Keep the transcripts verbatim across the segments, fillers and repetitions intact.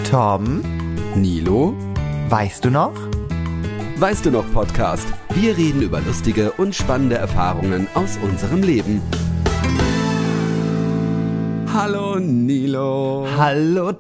Tom, Nilo, weißt du noch? Weißt du noch Podcast? Wir reden über lustige und spannende Erfahrungen aus unserem Leben. Hallo Nilo. Hallo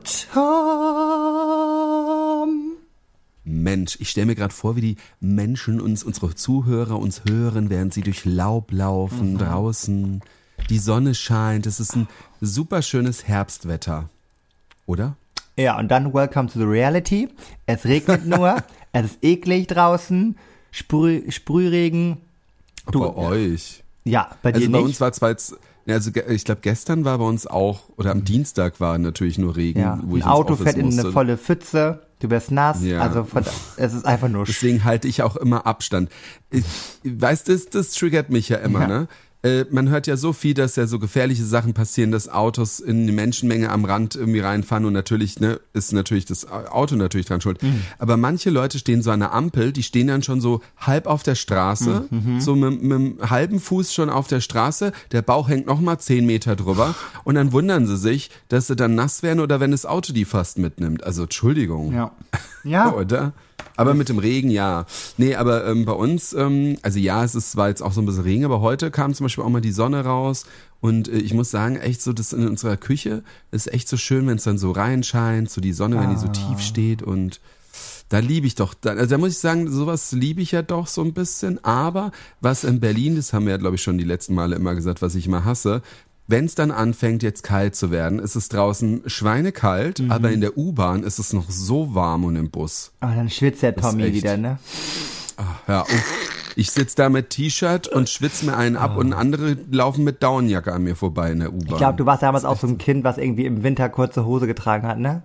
Tom. Mensch, ich stelle mir gerade vor, wie die Menschen uns, unsere Zuhörer uns hören, während sie durch Laub laufen, mhm. draußen. Die Sonne scheint, es ist ein super schönes Herbstwetter, oder? Ja, und dann welcome to the reality. Es regnet nur, es ist eklig draußen, Sprüh, Sprühregen. Du, bei euch? Ja, bei dir also bei nicht. uns war zwar jetzt, also ich glaube gestern war bei uns auch, oder am Dienstag war natürlich nur Regen. Ja, wo ich ein Auto ins Office fährt in musste. eine volle Pfütze, du wirst nass, Ja. also von, es ist einfach nur... Deswegen halte ich auch immer Abstand. Ich, weißt du, das, das triggert mich ja immer, Ja. ne? Äh, man hört ja so viel, dass ja so gefährliche Sachen passieren, dass Autos in eine Menschenmenge am Rand irgendwie reinfahren und natürlich, ne, ist natürlich das Auto natürlich dran schuld. Mhm. Aber manche Leute stehen so an der Ampel, die stehen dann schon so halb auf der Straße, mhm. so mit, mit einem halben Fuß schon auf der Straße, der Bauch hängt nochmal zehn Meter drüber und dann wundern sie sich, dass sie dann nass werden oder wenn das Auto die fast mitnimmt. Also Entschuldigung. Ja. Ja. Oder? Aber mit dem Regen, ja. Nee, aber ähm, bei uns, ähm, also ja, es ist zwar jetzt auch so ein bisschen Regen, aber heute kam zum Beispiel auch mal die Sonne raus und äh, ich muss sagen, echt so, das in unserer Küche ist echt so schön, wenn es dann so reinscheint, so die Sonne, ah. wenn die so tief steht und da liebe ich doch, da, also da muss ich sagen, sowas liebe ich ja doch so ein bisschen, aber was in Berlin, das haben wir ja glaube ich schon die letzten Male immer gesagt, was ich immer hasse, wenn es dann anfängt, jetzt kalt zu werden, ist es draußen schweinekalt, mhm. aber in der U-Bahn ist es noch so warm und im Bus. Aber dann schwitzt der Tommy wieder, ne? Ach, ja, uff. Ich sitze da mit T-Shirt und schwitze mir einen ab oh. und andere laufen mit Daunenjacke an mir vorbei in der U-Bahn. Ich glaube, du warst damals auch so ein Kind, was irgendwie im Winter kurze Hose getragen hat, ne?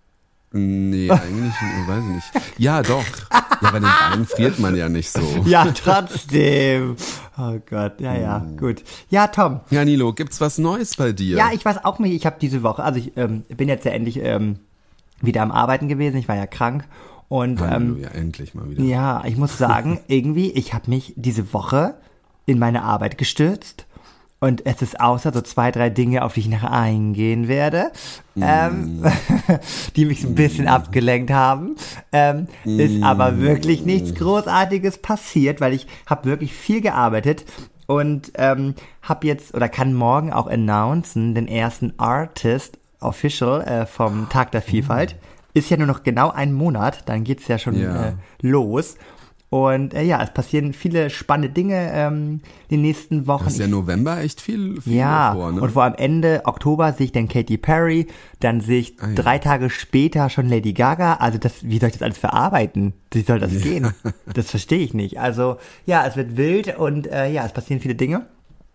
Nee, eigentlich, weiß ich nicht. Ja, doch. Ja, bei den Beinen friert man ja nicht so. Ja, trotzdem. Oh Gott, ja, ja, hm. gut. Ja, Tom. Ja, Nilo, gibt's was Neues bei dir? Ja, ich weiß auch nicht. Ich habe diese Woche, also ich ähm, bin jetzt ja endlich ähm, wieder am Arbeiten gewesen. Ich war ja krank. Und Halleluja, ähm, endlich mal wieder. Ja, ich muss sagen, irgendwie, ich habe mich diese Woche in meine Arbeit gestürzt. Und es ist außer so zwei, drei Dinge, auf die ich nachher eingehen werde, mm. ähm, die mich so ein bisschen mm. abgelenkt haben, ähm, mm. ist aber wirklich nichts Großartiges passiert, weil ich habe wirklich viel gearbeitet und ähm, habe jetzt oder kann morgen auch announcen, den ersten Artist Official äh, vom Tag der Vielfalt. Mm. Ist ja nur noch genau ein Monat, dann geht's ja schon ja. äh, los. Und äh, ja, es passieren viele spannende Dinge ähm, die nächsten Wochen. Das ist ja November echt viel, viel ja, vor, ne? Und vor am Ende Oktober sehe ich dann Katy Perry, dann sehe ich ah, ja. drei Tage später schon Lady Gaga. Also das, wie soll ich das alles verarbeiten? Wie soll das ja. gehen? Das verstehe ich nicht. Also ja, es wird wild und äh, ja, es passieren viele Dinge.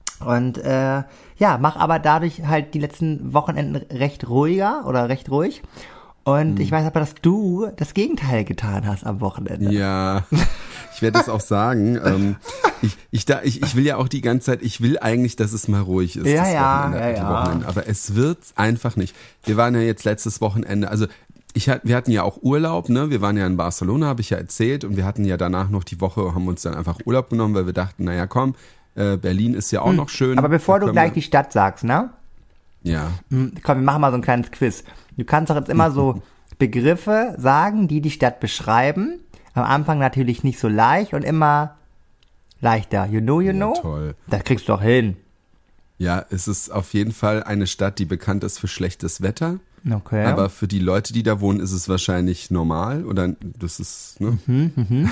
Und äh, ja, mach aber dadurch halt die letzten Wochenenden recht ruhiger oder recht ruhig. Und hm. ich weiß aber, dass du das Gegenteil getan hast am Wochenende. Ja, ich werde das auch sagen. ähm, ich, ich, da, ich, ich will ja auch die ganze Zeit, ich will eigentlich, dass es mal ruhig ist. Ja, das ja, Wochenende, ja, die ja. Wochenende. Aber es wird einfach nicht. Wir waren ja jetzt letztes Wochenende, also ich, wir hatten ja auch Urlaub, ne? Wir waren ja in Barcelona, habe ich ja erzählt. Und wir hatten ja danach noch die Woche, haben uns dann einfach Urlaub genommen, weil wir dachten, naja komm, äh, Berlin ist ja auch hm. noch schön. Aber bevor du gleich die Stadt sagst, ne? Ja. Hm, komm, wir machen mal so ein kleines Quiz. Du kannst doch jetzt immer so Begriffe sagen, die die Stadt beschreiben. Am Anfang natürlich nicht so leicht und immer leichter. You know, you know? Ja, toll. Das kriegst du doch hin. Ja, es ist auf jeden Fall eine Stadt, die bekannt ist für schlechtes Wetter. Okay. Aber für die Leute, die da wohnen, ist es wahrscheinlich normal. Oder das ist, ne? Mhm, mhm.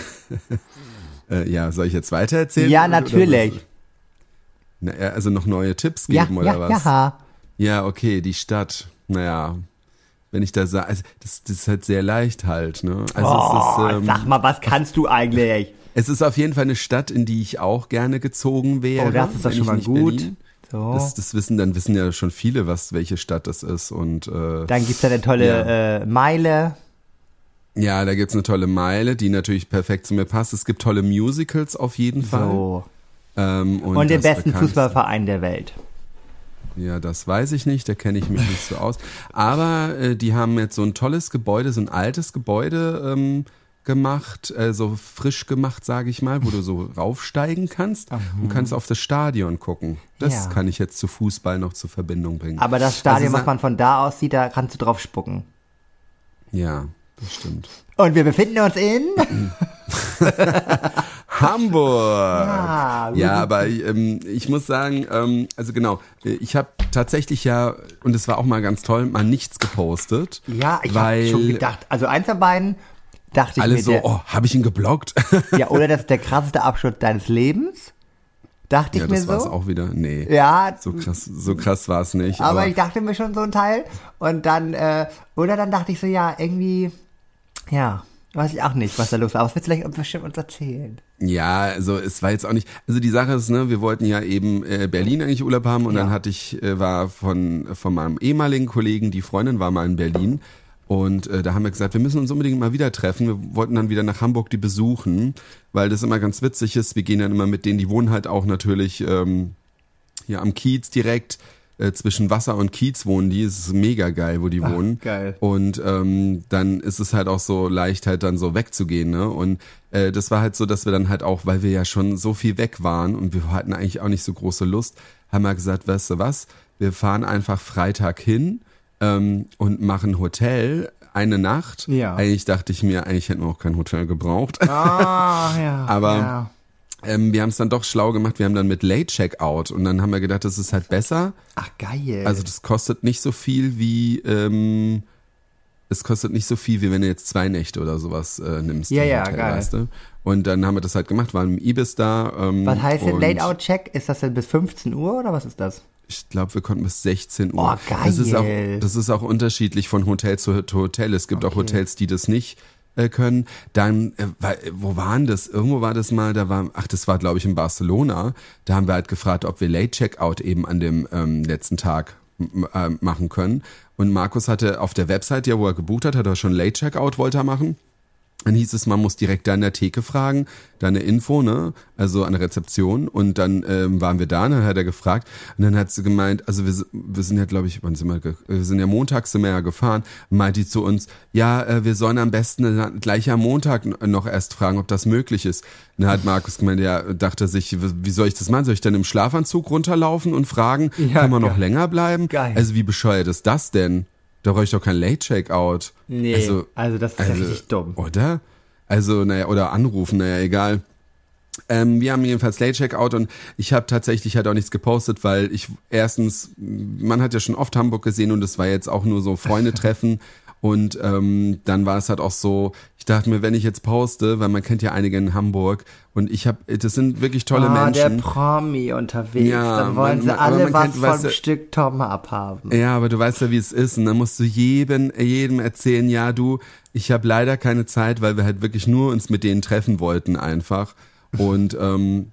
äh, ja, soll ich jetzt weiter erzählen? Ja, natürlich. Oder Na, also noch neue Tipps geben ja, oder ja, was? Ja, ja, okay, die Stadt. Naja, wenn ich da sage, also das, das ist halt sehr leicht halt, ne? Also oh, es ist, ähm, sag mal, was kannst du eigentlich? Es ist auf jeden Fall eine Stadt, in die ich auch gerne gezogen wäre. Oh, das ist doch schon mal gut. So. Das, das wissen, dann wissen ja schon viele, was welche Stadt das ist. Und äh, dann gibt's da eine tolle ja. äh, Meile. Ja, da gibt's eine tolle Meile, die natürlich perfekt zu mir passt. Es gibt tolle Musicals auf jeden Fall. So. Ähm, und und den das besten bekannteste- Fußballverein der Welt. Ja, das weiß ich nicht, da kenne ich mich nicht so aus. Aber äh, die haben jetzt so ein tolles Gebäude, so ein altes Gebäude ähm, gemacht, äh, so frisch gemacht, sage ich mal, wo du so raufsteigen kannst mhm. und kannst auf das Stadion gucken. Das Ja. kann ich jetzt zu Fußball noch zur Verbindung bringen. Aber das Stadion, Also, was man von da aus sieht, da kannst du drauf spucken. Ja, das stimmt. Und wir befinden uns in Hamburg. Ja, ja aber ähm, ich muss sagen, ähm, also genau, ich habe tatsächlich ja, und es war auch mal ganz toll, mal nichts gepostet. Ja, ich weil habe schon gedacht, also eins der beiden dachte ich alle mir, so, der, oh, habe ich ihn geblockt? ja, oder das ist der krasseste Abschnitt deines Lebens, dachte ich ja, mir das so. war's auch wieder, nee. Ja, So krass, so krass war es nicht. aber, Aber ich dachte mir schon so ein Teil und dann, äh, oder dann dachte ich so, ja, irgendwie, ja, weiß ich auch nicht, was da los war, aber es wird vielleicht bestimmt uns erzählen. ja, also es war jetzt auch nicht, also die Sache ist, ne, wir wollten ja eben äh, Berlin eigentlich Urlaub haben und Ja. dann hatte ich, äh, war von, von meinem ehemaligen Kollegen, die Freundin war mal in Berlin und äh, da haben wir gesagt, wir müssen uns unbedingt mal wieder treffen, wir wollten dann wieder nach Hamburg die besuchen, weil das immer ganz witzig ist, wir gehen dann immer mit denen, die wohnen halt auch natürlich ähm, hier am Kiez direkt, äh, zwischen Wasser und Kiez wohnen die, es ist mega geil, wo die Ach, wohnen. geil. Und ähm, dann ist es halt auch so leicht, halt dann so wegzugehen, ne? Und äh, das war halt so, dass wir dann halt auch, weil wir ja schon so viel weg waren und wir hatten eigentlich auch nicht so große Lust, haben wir gesagt, weißt du was, wir fahren einfach Freitag hin ähm, und machen Hotel eine Nacht. Ja. Eigentlich dachte ich mir, eigentlich hätten wir auch kein Hotel gebraucht. Ah, ja. Aber ja. ähm, wir haben es dann doch schlau gemacht, wir haben dann mit Late Checkout und dann haben wir gedacht, das ist halt besser. Ach, geil. Also das kostet nicht so viel wie, ähm, es kostet nicht so viel, wie wenn du jetzt zwei Nächte oder sowas äh, nimmst. Ja, im ja, Hotel, geil. weißt du? Und dann haben wir das halt gemacht, waren im Ibis da. Ähm, was heißt denn und Late-Out-Check? Ist das denn bis fünfzehn Uhr oder was ist das? Ich glaube, wir konnten bis sechzehn Uhr. Oh, geil. Das ist auch, das ist auch unterschiedlich von Hotel zu Hotel. Es gibt Okay. auch Hotels, die das nicht äh, können. Dann, äh, war, wo waren das? Irgendwo war das mal, da war, ach, das war glaube ich in Barcelona. Da haben wir halt gefragt, ob wir Late Checkout eben an dem ähm, letzten Tag m- äh, machen können. Und Markus hatte auf der Website, ja, wo er gebucht hat, hat er schon Late Checkout, wollte er machen. Dann hieß es, man muss direkt da in der Theke fragen, da eine Info, ne, also an der Rezeption. Und dann ähm, waren wir da, und dann hat er gefragt. Und dann hat sie gemeint, also wir, wir sind ja, glaube ich, wann sind wir, ge- wir sind ja montags sind wir ja gefahren. Und meint die zu uns, ja, äh, wir sollen am besten gleich am Montag n- noch erst fragen, ob das möglich ist. Und dann hat Markus gemeint, ja, dachte sich, wie soll ich das machen? Soll ich dann im Schlafanzug runterlaufen und fragen, Ja, kann man noch geil. länger bleiben? Geil. Also wie bescheuert ist das denn? Da brauche ich doch kein Late Checkout. Nee, also, also das ist ja richtig dumm. Oder? Also, naja, oder anrufen, naja, egal. Ähm, wir haben jedenfalls Late Checkout und ich habe tatsächlich halt auch nichts gepostet, weil ich erstens, man hat ja schon oft Hamburg gesehen und es war jetzt auch nur so Freunde treffen und ähm, dann war es halt auch so, ich dachte mir, wenn ich jetzt poste, weil man kennt ja einige in Hamburg und ich habe, das sind wirklich tolle ah, der Menschen. Promi unterwegs, Ja, dann wollen man- sie man- aber alle man was kennt, weißt vom du- Stück Tom abhaben. Ja, aber du weißt ja, wie es ist. Und dann musst du jedem, jedem erzählen, ja, du, ich habe leider keine Zeit, weil wir halt wirklich nur uns mit denen treffen wollten einfach. Und ähm,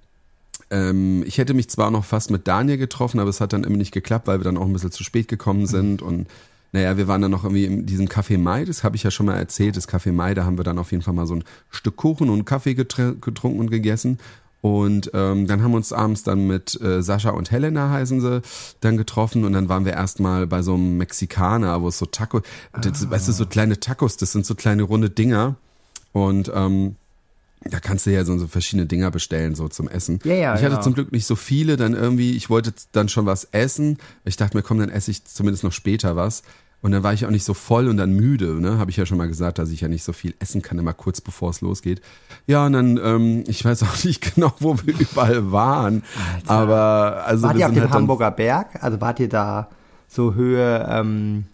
ähm, ich hätte mich zwar noch fast mit Daniel getroffen, aber es hat dann irgendwie nicht geklappt, weil wir dann auch ein bisschen zu spät gekommen sind. Und naja, wir waren dann noch irgendwie in diesem Café Mai, das habe ich ja schon mal erzählt, das Café Mai, da haben wir dann auf jeden Fall mal so ein Stück Kuchen und Kaffee getr- getrunken und gegessen. Und ähm, dann haben wir uns abends dann mit äh, Sascha und Helena, heißen sie, dann getroffen und dann waren wir erstmal bei so einem Mexikaner, wo es so Taco, das, weißt du, so kleine Tacos, das sind so kleine runde Dinger und ähm, da kannst du ja so, so verschiedene Dinger bestellen, so zum Essen. Ja, ja, ich hatte genau. zum Glück nicht so viele, dann irgendwie, ich wollte dann schon was essen. Ich dachte mir, komm, dann esse ich zumindest noch später was. Und dann war ich auch nicht so voll und dann müde, ne? Habe ich ja schon mal gesagt, dass ich ja nicht so viel essen kann, immer kurz bevor es losgeht. Ja, und dann, ähm, ich weiß auch nicht genau, wo wir überall waren. Alter. Aber also Wart wir ihr auf sind dem halt dann- Hamburger Berg? Also wart ihr da so Höhe, ähm,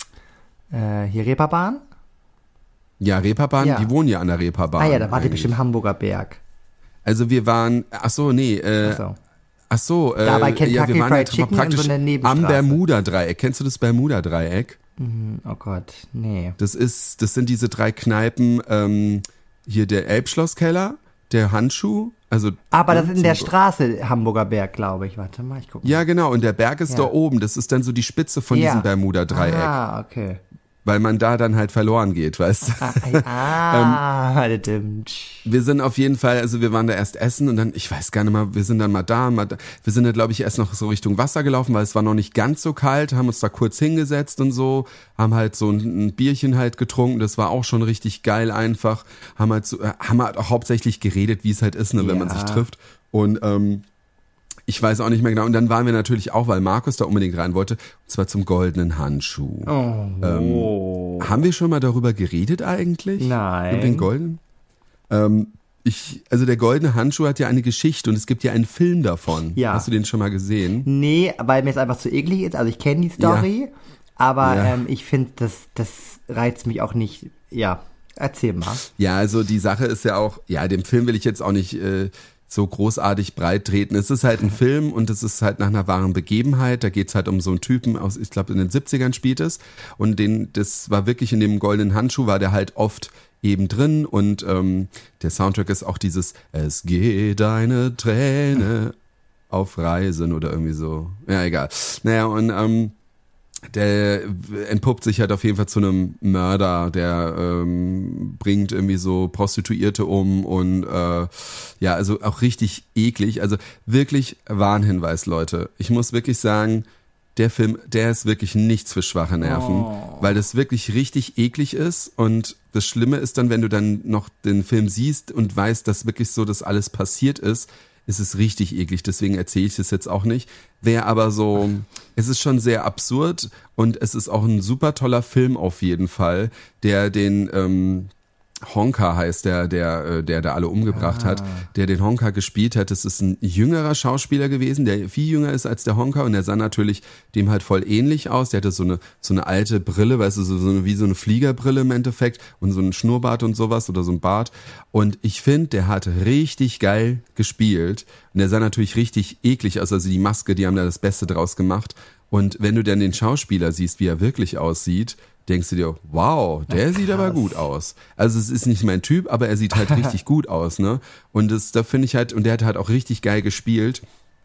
äh, hier Reeperbahn? Ja, Reeperbahn, Ja. die wohnen ja an der Reeperbahn. Ah ja, da wart ihr eigentlich. bestimmt Hamburger Berg. Also wir waren, ach so, nee, äh, Achso. ach so, äh, Da bei Kentucky ja, wir waren Fried ja Chicken in praktisch so einer am Nebenstraße. Bermuda-Dreieck. Kennst du das Bermuda-Dreieck? Oh Gott, nee. Das ist, das sind diese drei Kneipen, ähm, hier der Elbschlosskeller, der Handschuh, also. Aber das ist in der zum- Straße Hamburger Berg, glaube ich. Warte mal, ich gucke mal. Ja, genau, und der Berg ist Ja. da oben, das ist dann so die Spitze von Ja. diesem Bermuda-Dreieck, Ah, okay. weil man da dann halt verloren geht, weißt du. Ah, ah stimmt. Wir sind auf jeden Fall, also wir waren da erst essen und dann, ich weiß gar nicht mal, wir sind dann mal da, mal da. Wir sind da, glaube ich, erst noch so Richtung Wasser gelaufen, weil es war noch nicht ganz so kalt, haben uns da kurz hingesetzt und so, haben halt so ein, ein Bierchen halt getrunken, das war auch schon richtig geil einfach, haben halt so, äh, haben halt auch hauptsächlich geredet, wie es halt ist, ne, wenn man Ja. sich trifft und ähm, ich weiß auch nicht mehr genau. Und dann waren wir natürlich auch, weil Markus da unbedingt rein wollte, und zwar zum Goldenen Handschuh. Oh. Ähm, haben wir schon mal darüber geredet eigentlich? Nein. Über den Goldenen? Ähm, ich, also der Goldene Handschuh hat ja eine Geschichte und es gibt ja einen Film davon. Ja. Hast du den schon mal gesehen? Nee, weil mir es einfach zu eklig ist. Also ich kenne die Story, ja. aber Ja. Ähm, ich finde, das, das reizt mich auch nicht. Ja, erzähl mal. Ja, also die Sache ist ja auch, ja, dem Film will ich jetzt auch nicht äh, so großartig breit treten. Es ist halt ein Film und es ist halt nach einer wahren Begebenheit. Da geht's halt um so einen Typen aus, ich glaube in den siebzigern spielt es. Und den, das war wirklich in dem Goldenen Handschuh, war der halt oft eben drin und ähm, der Soundtrack ist auch dieses Es geht eine Träne auf Reisen oder irgendwie so. Ja, egal. Naja, und ähm, der entpuppt sich halt auf jeden Fall zu einem Mörder, der ähm, bringt irgendwie so Prostituierte um und äh, ja, also auch richtig eklig. Also wirklich Warnhinweis, Leute. Ich muss wirklich sagen, der Film, der ist wirklich nichts für schwache Nerven, Oh. weil das wirklich richtig eklig ist und das Schlimme ist dann, wenn du dann noch den Film siehst und weißt, dass wirklich so das alles passiert ist, ist es richtig eklig, deswegen erzähle ich es jetzt auch nicht. Wäre aber so, es ist schon sehr absurd und es ist auch ein super toller Film auf jeden Fall, der den ähm, Honka heißt, der, der, der da alle umgebracht Ah. hat, der den Honka gespielt hat. Das ist ein jüngerer Schauspieler gewesen, der viel jünger ist als der Honka und der sah natürlich dem halt voll ähnlich aus. Der hatte so eine, so eine alte Brille, weißt du, so, so eine, wie so eine Fliegerbrille im Endeffekt und so einen Schnurrbart und sowas oder so ein Bart. Und ich finde, der hat richtig geil gespielt und der sah natürlich richtig eklig aus. Also die Maske, die haben da das Beste draus gemacht. Und wenn du dann den Schauspieler siehst, wie er wirklich aussieht, denkst du dir, wow, der Na, sieht aber krass. gut aus. Also es ist nicht mein Typ, aber er sieht halt richtig gut aus, ne? Und das, da finde ich halt, und der hat halt auch richtig geil gespielt.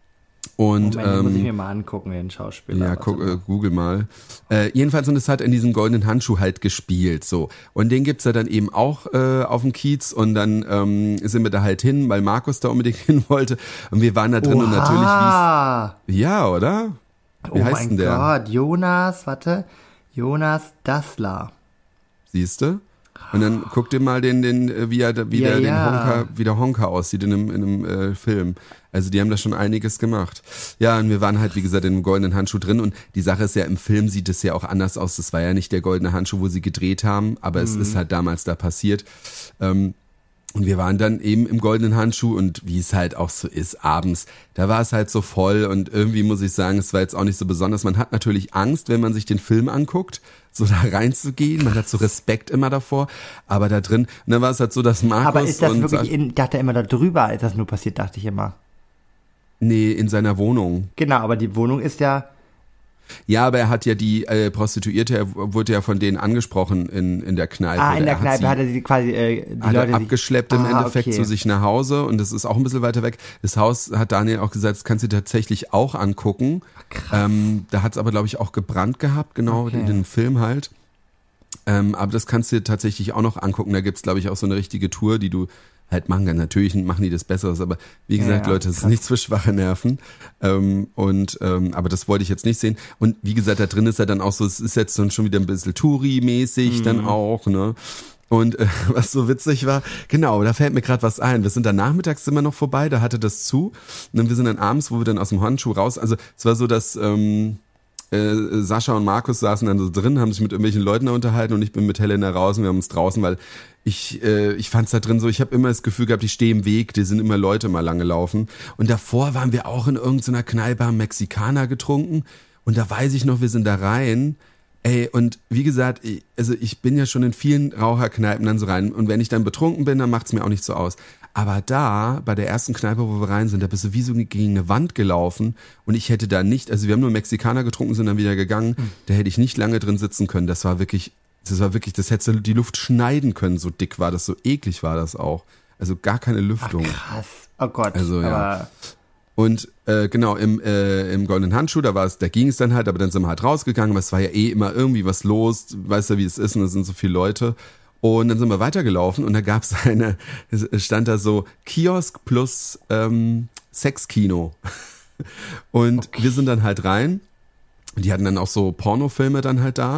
Und Moment, den muss ich ähm, mir mal angucken, den Schauspieler. ja, Warte guck, mal. äh, google mal. Äh, jedenfalls, und es hat in diesem Goldenen Handschuh halt gespielt, so. Und den gibt's ja dann eben auch äh, auf dem Kiez und dann ähm, sind wir da halt hin, weil Markus da unbedingt hin wollte. Und wir waren da drin und natürlich, Oha! wie's, ja, oder? Wie Oh heißt mein denn der? Gott, Jonas, warte, Jonas Dassler. Siehste? Und dann guck dir mal den, den, äh, wie er, wie Ja, der, den ja. Honka, wie der Honka aussieht in einem, in einem äh, Film. Also die haben da schon einiges gemacht. Ja, und wir waren halt, wie gesagt, in dem Goldenen Handschuh drin und die Sache ist ja, im Film sieht es ja auch anders aus. Das war ja nicht der Goldene Handschuh, wo sie gedreht haben, aber Mhm. es ist halt damals da passiert. Ähm, Und wir waren dann eben im Goldenen Handschuh und wie es halt auch so ist, abends, da war es halt so voll und irgendwie muss ich sagen, es war jetzt auch nicht so besonders. Man hat natürlich Angst, wenn man sich den Film anguckt, so da reinzugehen. Man hat so Respekt immer davor, aber da drin, und dann war es halt so, dass Markus Aber ist das und wirklich, in, ich dachte immer da drüber, ist das nur passiert, dachte ich immer. nee, in seiner Wohnung. Genau, aber die Wohnung ist ja, Ja, aber er hat ja die äh, Prostituierte, er wurde ja von denen angesprochen in, in der Kneipe. ah, in der Er Kneipe sie- hat er sie quasi, äh, die hat Leute er sich- abgeschleppt im Ah, Endeffekt okay. zu sich nach Hause und das ist auch ein bisschen weiter weg. Das Haus, hat Daniel auch gesagt, das kannst du dir tatsächlich auch angucken. Krass. Ähm, da hat es aber, glaube ich, auch gebrannt gehabt, genau, Okay. in dem Film halt. Ähm, aber das kannst du dir tatsächlich auch noch angucken. Da gibt's glaube ich, auch so eine richtige Tour, die du halt machen kannst. Natürlich machen die das Besseres, aber wie Ja, gesagt, ja, Leute, es ist krass. nichts für schwache Nerven. Ähm, und ähm, aber das wollte ich jetzt nicht sehen. Und wie gesagt, da drin ist ja dann auch so, es ist jetzt dann schon wieder ein bisschen Touri-mäßig Mhm. dann auch, ne? Und äh, was so witzig war, genau, da fällt mir gerade was ein. Wir sind dann nachmittags immer noch vorbei, da hatte das zu. Und dann wir sind dann abends, wo wir dann aus dem Handschuh raus, also es war so, dass ähm, äh, Sascha und Markus saßen dann so drin, haben sich mit irgendwelchen Leuten da unterhalten und ich bin mit Helena raus und wir haben uns draußen, weil ich äh, ich fand's da drin so, ich habe immer das Gefühl gehabt, ich stehe im Weg, die sind immer Leute mal lang gelaufen. Und davor waren wir auch in irgendeiner Kneipe, haben Mexikaner getrunken und da weiß ich noch, wir sind da rein. Ey, und wie gesagt, ich, also ich bin ja schon in vielen Raucherkneipen dann so rein und wenn ich dann betrunken bin, dann macht's mir auch nicht so aus. Aber da, bei der ersten Kneipe, wo wir rein sind, da bist du wie so gegen eine Wand gelaufen und ich hätte da nicht, also wir haben nur Mexikaner getrunken, sind dann wieder gegangen, da hätte ich nicht lange drin sitzen können. Das war wirklich, das war wirklich, das hättest du die Luft schneiden können, so dick war das, so eklig war das auch. Also gar keine Ach, Lüftung. krass. Oh Gott. Also, ja. Aber, Und äh, genau, im, äh, im Goldenen Handschuh, da war es, da ging es dann halt, aber dann sind wir halt rausgegangen, aber es war ja eh immer irgendwie was los, weißt du, wie es ist, und da sind so viele Leute. Und dann sind wir weitergelaufen und da gab es eine, es stand da so Kiosk plus ähm, Sexkino. Und Okay. wir sind dann halt rein. Und die hatten dann auch so Pornofilme dann halt da.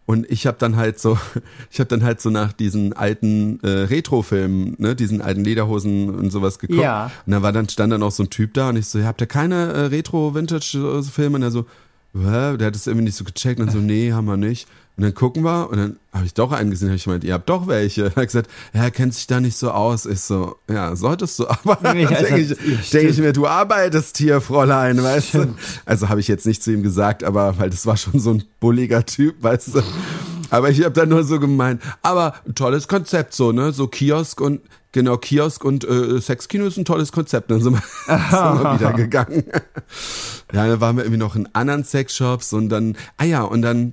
Und ich habe dann halt so, ich habe dann halt so nach diesen alten äh, Retro-Filmen, ne, diesen alten Lederhosen und sowas geguckt. Ja. Und da war dann stand dann auch so ein Typ da und ich so, ja, habt ihr keine äh, Retro-Vintage-Filme? Und er so, hä? Der hat das irgendwie nicht so gecheckt und so, nee, haben wir nicht. Und dann gucken wir und dann habe ich doch einen gesehen, habe ich gemeint, ihr habt doch welche. Er hat gesagt, ja, er kennt sich da nicht so aus. Ich so, ja, solltest du, aber dann Ja, denke ich, das- denk ich mir, du arbeitest hier, Fräulein, weißt du. Also habe ich jetzt nicht zu ihm gesagt, aber weil das war schon so ein bulliger Typ, weißt du. Aber ich habe dann nur so gemeint, aber ein tolles Konzept so, ne, so Kiosk und, genau, Kiosk und äh, Sexkino ist ein tolles Konzept. Dann sind wir, sind wir wieder gegangen. Ja, dann waren wir irgendwie noch in anderen Sexshops und dann, ah ja, und dann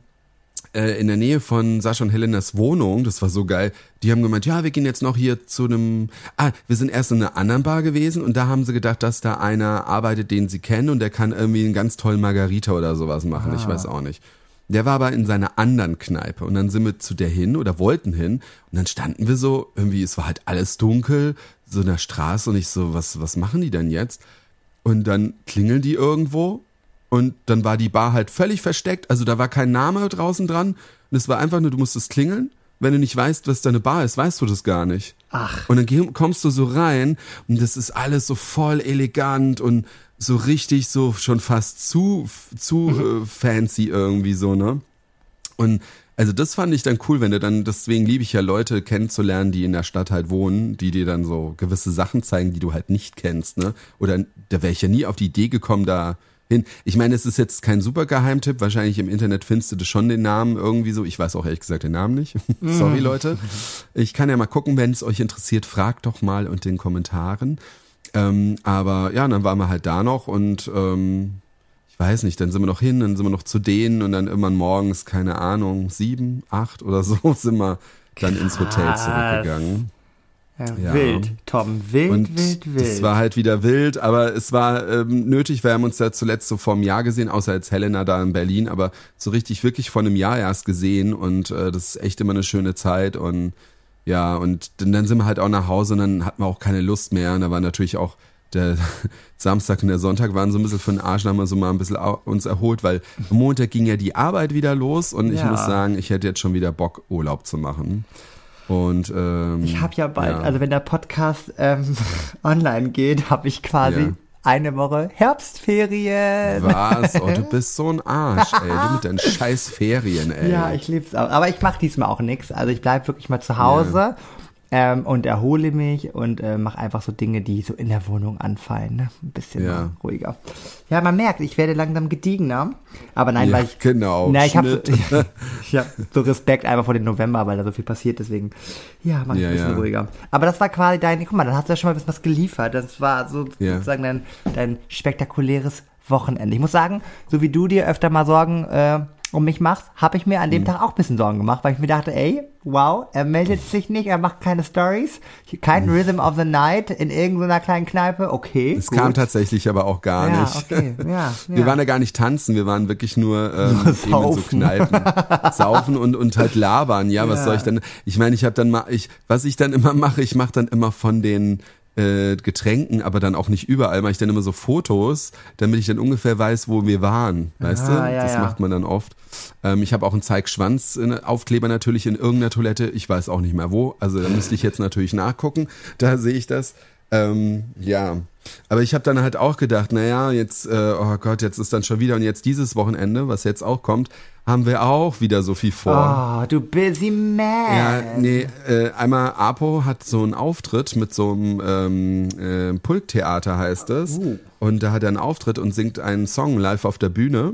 in der Nähe von Sascha und Helenas Wohnung, das war so geil, die haben gemeint, ja, wir gehen jetzt noch hier zu einem, ah, wir sind erst in einer anderen Bar gewesen und da haben sie gedacht, dass da einer arbeitet, den sie kennen und der kann irgendwie einen ganz tollen Margarita oder sowas machen, ah. Ich weiß auch nicht. Der war aber in seiner anderen Kneipe und dann sind wir zu der hin oder wollten hin und dann standen wir so, irgendwie, es war halt alles dunkel, so in der Straße und ich so, was, was machen die denn jetzt? Und dann klingeln die irgendwo. Und dann war die Bar halt völlig versteckt, also da war kein Name draußen dran und es war einfach nur, du musstest klingeln. Wenn du nicht weißt, was deine Bar ist, weißt du das gar nicht. Ach. Und dann kommst du so rein und das ist alles so voll elegant und so richtig so schon fast zu, zu mhm. äh, fancy irgendwie so, ne? Und also das fand ich dann cool, wenn du dann, deswegen liebe ich ja Leute kennenzulernen, die in der Stadt halt wohnen, die dir dann so gewisse Sachen zeigen, die du halt nicht kennst, ne? Oder da wäre ich ja nie auf die Idee gekommen, da hin. Ich meine, es ist jetzt kein super Geheimtipp. Wahrscheinlich im Internet findest du das schon den Namen irgendwie so. Ich weiß auch ehrlich gesagt den Namen nicht. Sorry, Leute. Ich kann ja mal gucken, wenn es euch interessiert, fragt doch mal unter den Kommentaren. Ähm, aber ja, dann waren wir halt da noch und ähm, ich weiß nicht, dann sind wir noch hin, dann sind wir noch zu denen und dann irgendwann morgens, keine Ahnung, sieben, acht oder so sind wir dann Krass. ins Hotel zurückgegangen. Ja, ja. Wild, Tom, wild, und wild, wild. Es war halt wieder wild, aber es war ähm, nötig. Wir haben uns ja zuletzt so vor einem Jahr gesehen, außer jetzt Helena da in Berlin, aber so richtig wirklich vor einem Jahr erst gesehen und äh, das ist echt immer eine schöne Zeit und ja, und dann, dann sind wir halt auch nach Hause und dann hatten wir auch keine Lust mehr und da war natürlich auch der Samstag und der Sonntag waren so ein bisschen für den Arsch, dann haben wir so mal ein bisschen uns erholt, weil am Montag ging ja die Arbeit wieder los und ich ja. muss sagen, ich hätte jetzt schon wieder Bock, Urlaub zu machen. Und ähm, ich habe ja bald, ja. also wenn der Podcast ähm, online geht, habe ich quasi ja. eine Woche Herbstferien. Was? Oh, du bist so ein Arsch, ey. Du mit deinen scheiß Ferien, ey. Ja, ich lieb's auch. Aber ich mache diesmal auch nichts. Also ich bleib wirklich mal zu Hause. Ja. Ähm, und erhole mich und äh, mache einfach so Dinge, die so in der Wohnung anfallen. Ne? Ein bisschen ja. ruhiger. Ja, man merkt, ich werde langsam gediegener. Aber nein, ja, weil ich... genau. Nein, ich habe so, ich hab so Respekt einfach vor dem November, weil da so viel passiert. Deswegen, ja, mach ich ja, ein bisschen ja. ruhiger. Aber das war quasi dein... Guck mal, dann hast du ja schon mal ein bisschen was geliefert. Das war so, ja. sozusagen dein, dein spektakuläres Wochenende. Ich muss sagen, so wie du dir öfter mal Sorgen... Äh, um mich machst, habe ich mir an dem mhm. Tag auch ein bisschen Sorgen gemacht, weil ich mir dachte, ey, wow, er meldet sich nicht, er macht keine Stories, kein mhm. Rhythm of the Night in irgendeiner kleinen Kneipe, okay. Es kam tatsächlich aber auch gar ja, nicht. Okay. Ja, wir ja. waren ja gar nicht tanzen, wir waren wirklich nur, ähm, nur eben in so Kneipen. Saufen und, und halt labern, ja, was ja. soll ich denn, ich meine, ich habe dann mal, ich, was ich dann immer mache, ich mache dann immer von den Äh, Getränken, aber dann auch nicht überall, mache ich dann immer so Fotos, damit ich dann ungefähr weiß, wo wir waren, weißt ah, du? Ja, das ja. macht man dann oft. Ähm, ich habe auch einen Zeig-Schwanz-Aufkleber natürlich in irgendeiner Toilette, ich weiß auch nicht mehr wo, also da müsste ich jetzt natürlich nachgucken, da sehe ich das. Ähm, ja, aber ich habe dann halt auch gedacht, naja, jetzt, äh, oh Gott, jetzt ist dann schon wieder und jetzt dieses Wochenende, was jetzt auch kommt, haben wir auch wieder so viel vor. Oh, du busy man. Ja, nee, äh, einmal Apo hat so einen Auftritt mit so einem ähm, äh, Pulktheater heißt es. Uh. Und da hat er einen Auftritt und singt einen Song live auf der Bühne.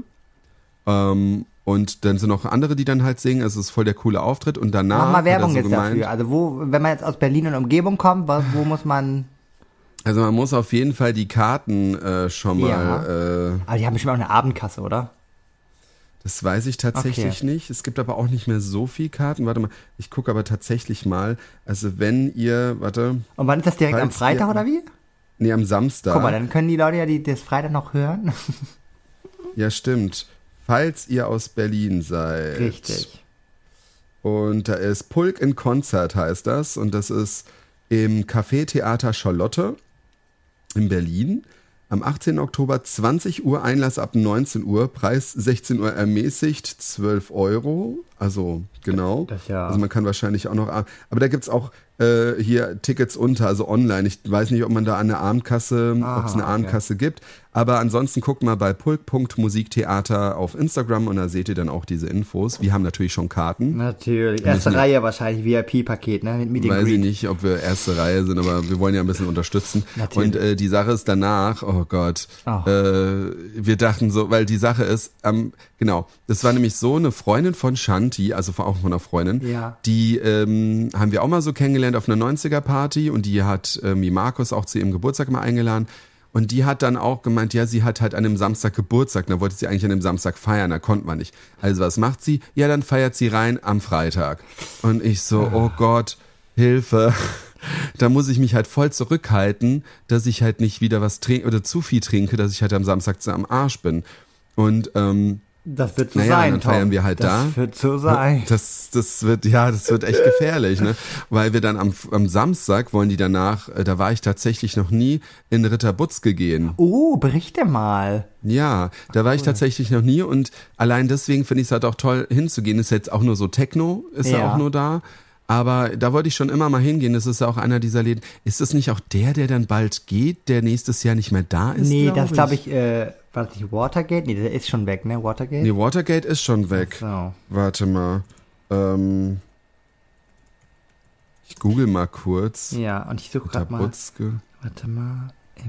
Ähm, und dann sind noch andere, die dann halt singen. Also es ist voll der coole Auftritt. Und danach Mach mal Werbung so jetzt gemeint, dafür. Also wo, wenn man jetzt aus Berlin und Umgebung kommt, wo, wo muss man... Also man muss auf jeden Fall die Karten äh, schon mal... Ja. Äh, aber die haben bestimmt auch eine Abendkasse, oder? Das weiß ich tatsächlich okay. nicht. Es gibt aber auch nicht mehr so viel Karten. Warte mal, ich gucke aber tatsächlich mal. Also wenn ihr, warte. Und wann ist das direkt am Freitag ihr, oder wie? Nee, am Samstag. Guck mal, dann können die Leute ja die, das Freitag noch hören. Ja, stimmt. Falls ihr aus Berlin seid. Richtig. Und da ist Pulk in Konzert heißt das. Und das ist im Café Theater Charlotte in Berlin. Am achtzehnten Oktober, zwanzig Uhr, Einlass ab neunzehn Uhr, Preis sechzehn Uhr ermäßigt, zwölf Euro. Also, genau. Das ja. Also man kann wahrscheinlich auch noch, aber da gibt's auch äh, hier Tickets unter, also online. Ich weiß nicht, ob man da eine Abendkasse, ob es eine Abendkasse okay. gibt. Aber ansonsten guckt mal bei pulk punkt musiktheater auf Instagram und da seht ihr dann auch diese Infos. Wir haben natürlich schon Karten. Natürlich. Erste nicht, Reihe wahrscheinlich, V I P-Paket, ne? Mit Meet and Weiß Greet. ich nicht, ob wir erste Reihe sind, aber wir wollen ja ein bisschen unterstützen. Natürlich. Und äh, die Sache ist danach, oh Gott, oh. Äh, wir dachten so, weil die Sache ist, ähm, genau, das war nämlich so eine Freundin von Shanti, also auch von einer Freundin, ja. die ähm, haben wir auch mal so kennengelernt auf einer neunziger-Party und die hat ähm, wie Markus auch zu ihrem Geburtstag mal eingeladen. Und die hat dann auch gemeint, ja, sie hat halt an dem Samstag Geburtstag, da wollte sie eigentlich an dem Samstag feiern, da konnte man nicht. Also was macht sie? Ja, dann feiert sie rein am Freitag. Und ich so, oh Gott, Hilfe. Da muss ich mich halt voll zurückhalten, dass ich halt nicht wieder was trinke oder zu viel trinke, dass ich halt am Samstag so am Arsch bin. Und ähm, das wird so naja, sein, dann Tom. feiern wir halt das da. Das wird so sein. Das, das wird, ja, das wird echt gefährlich, ne? Weil wir dann am, am Samstag wollen die danach, äh, da war ich tatsächlich noch nie in Ritterbutzke gehen. Oh, berichte mal. Ja, da war ich tatsächlich noch nie und allein deswegen finde ich es halt auch toll hinzugehen. Ist jetzt auch nur so Techno, ist ja, ja auch nur da. Aber da wollte ich schon immer mal hingehen. Das ist ja auch einer dieser Läden. Ist das nicht auch der, der dann bald geht, der nächstes Jahr nicht mehr da ist? Nee, glaub das ich? glaube ich, äh, war das nicht Watergate? Nee, der ist schon weg, ne? Watergate? Nee, Watergate ist schon weg. So. Warte mal. Ähm, ich google mal kurz. Ja, und ich suche gerade mal. Warte mal.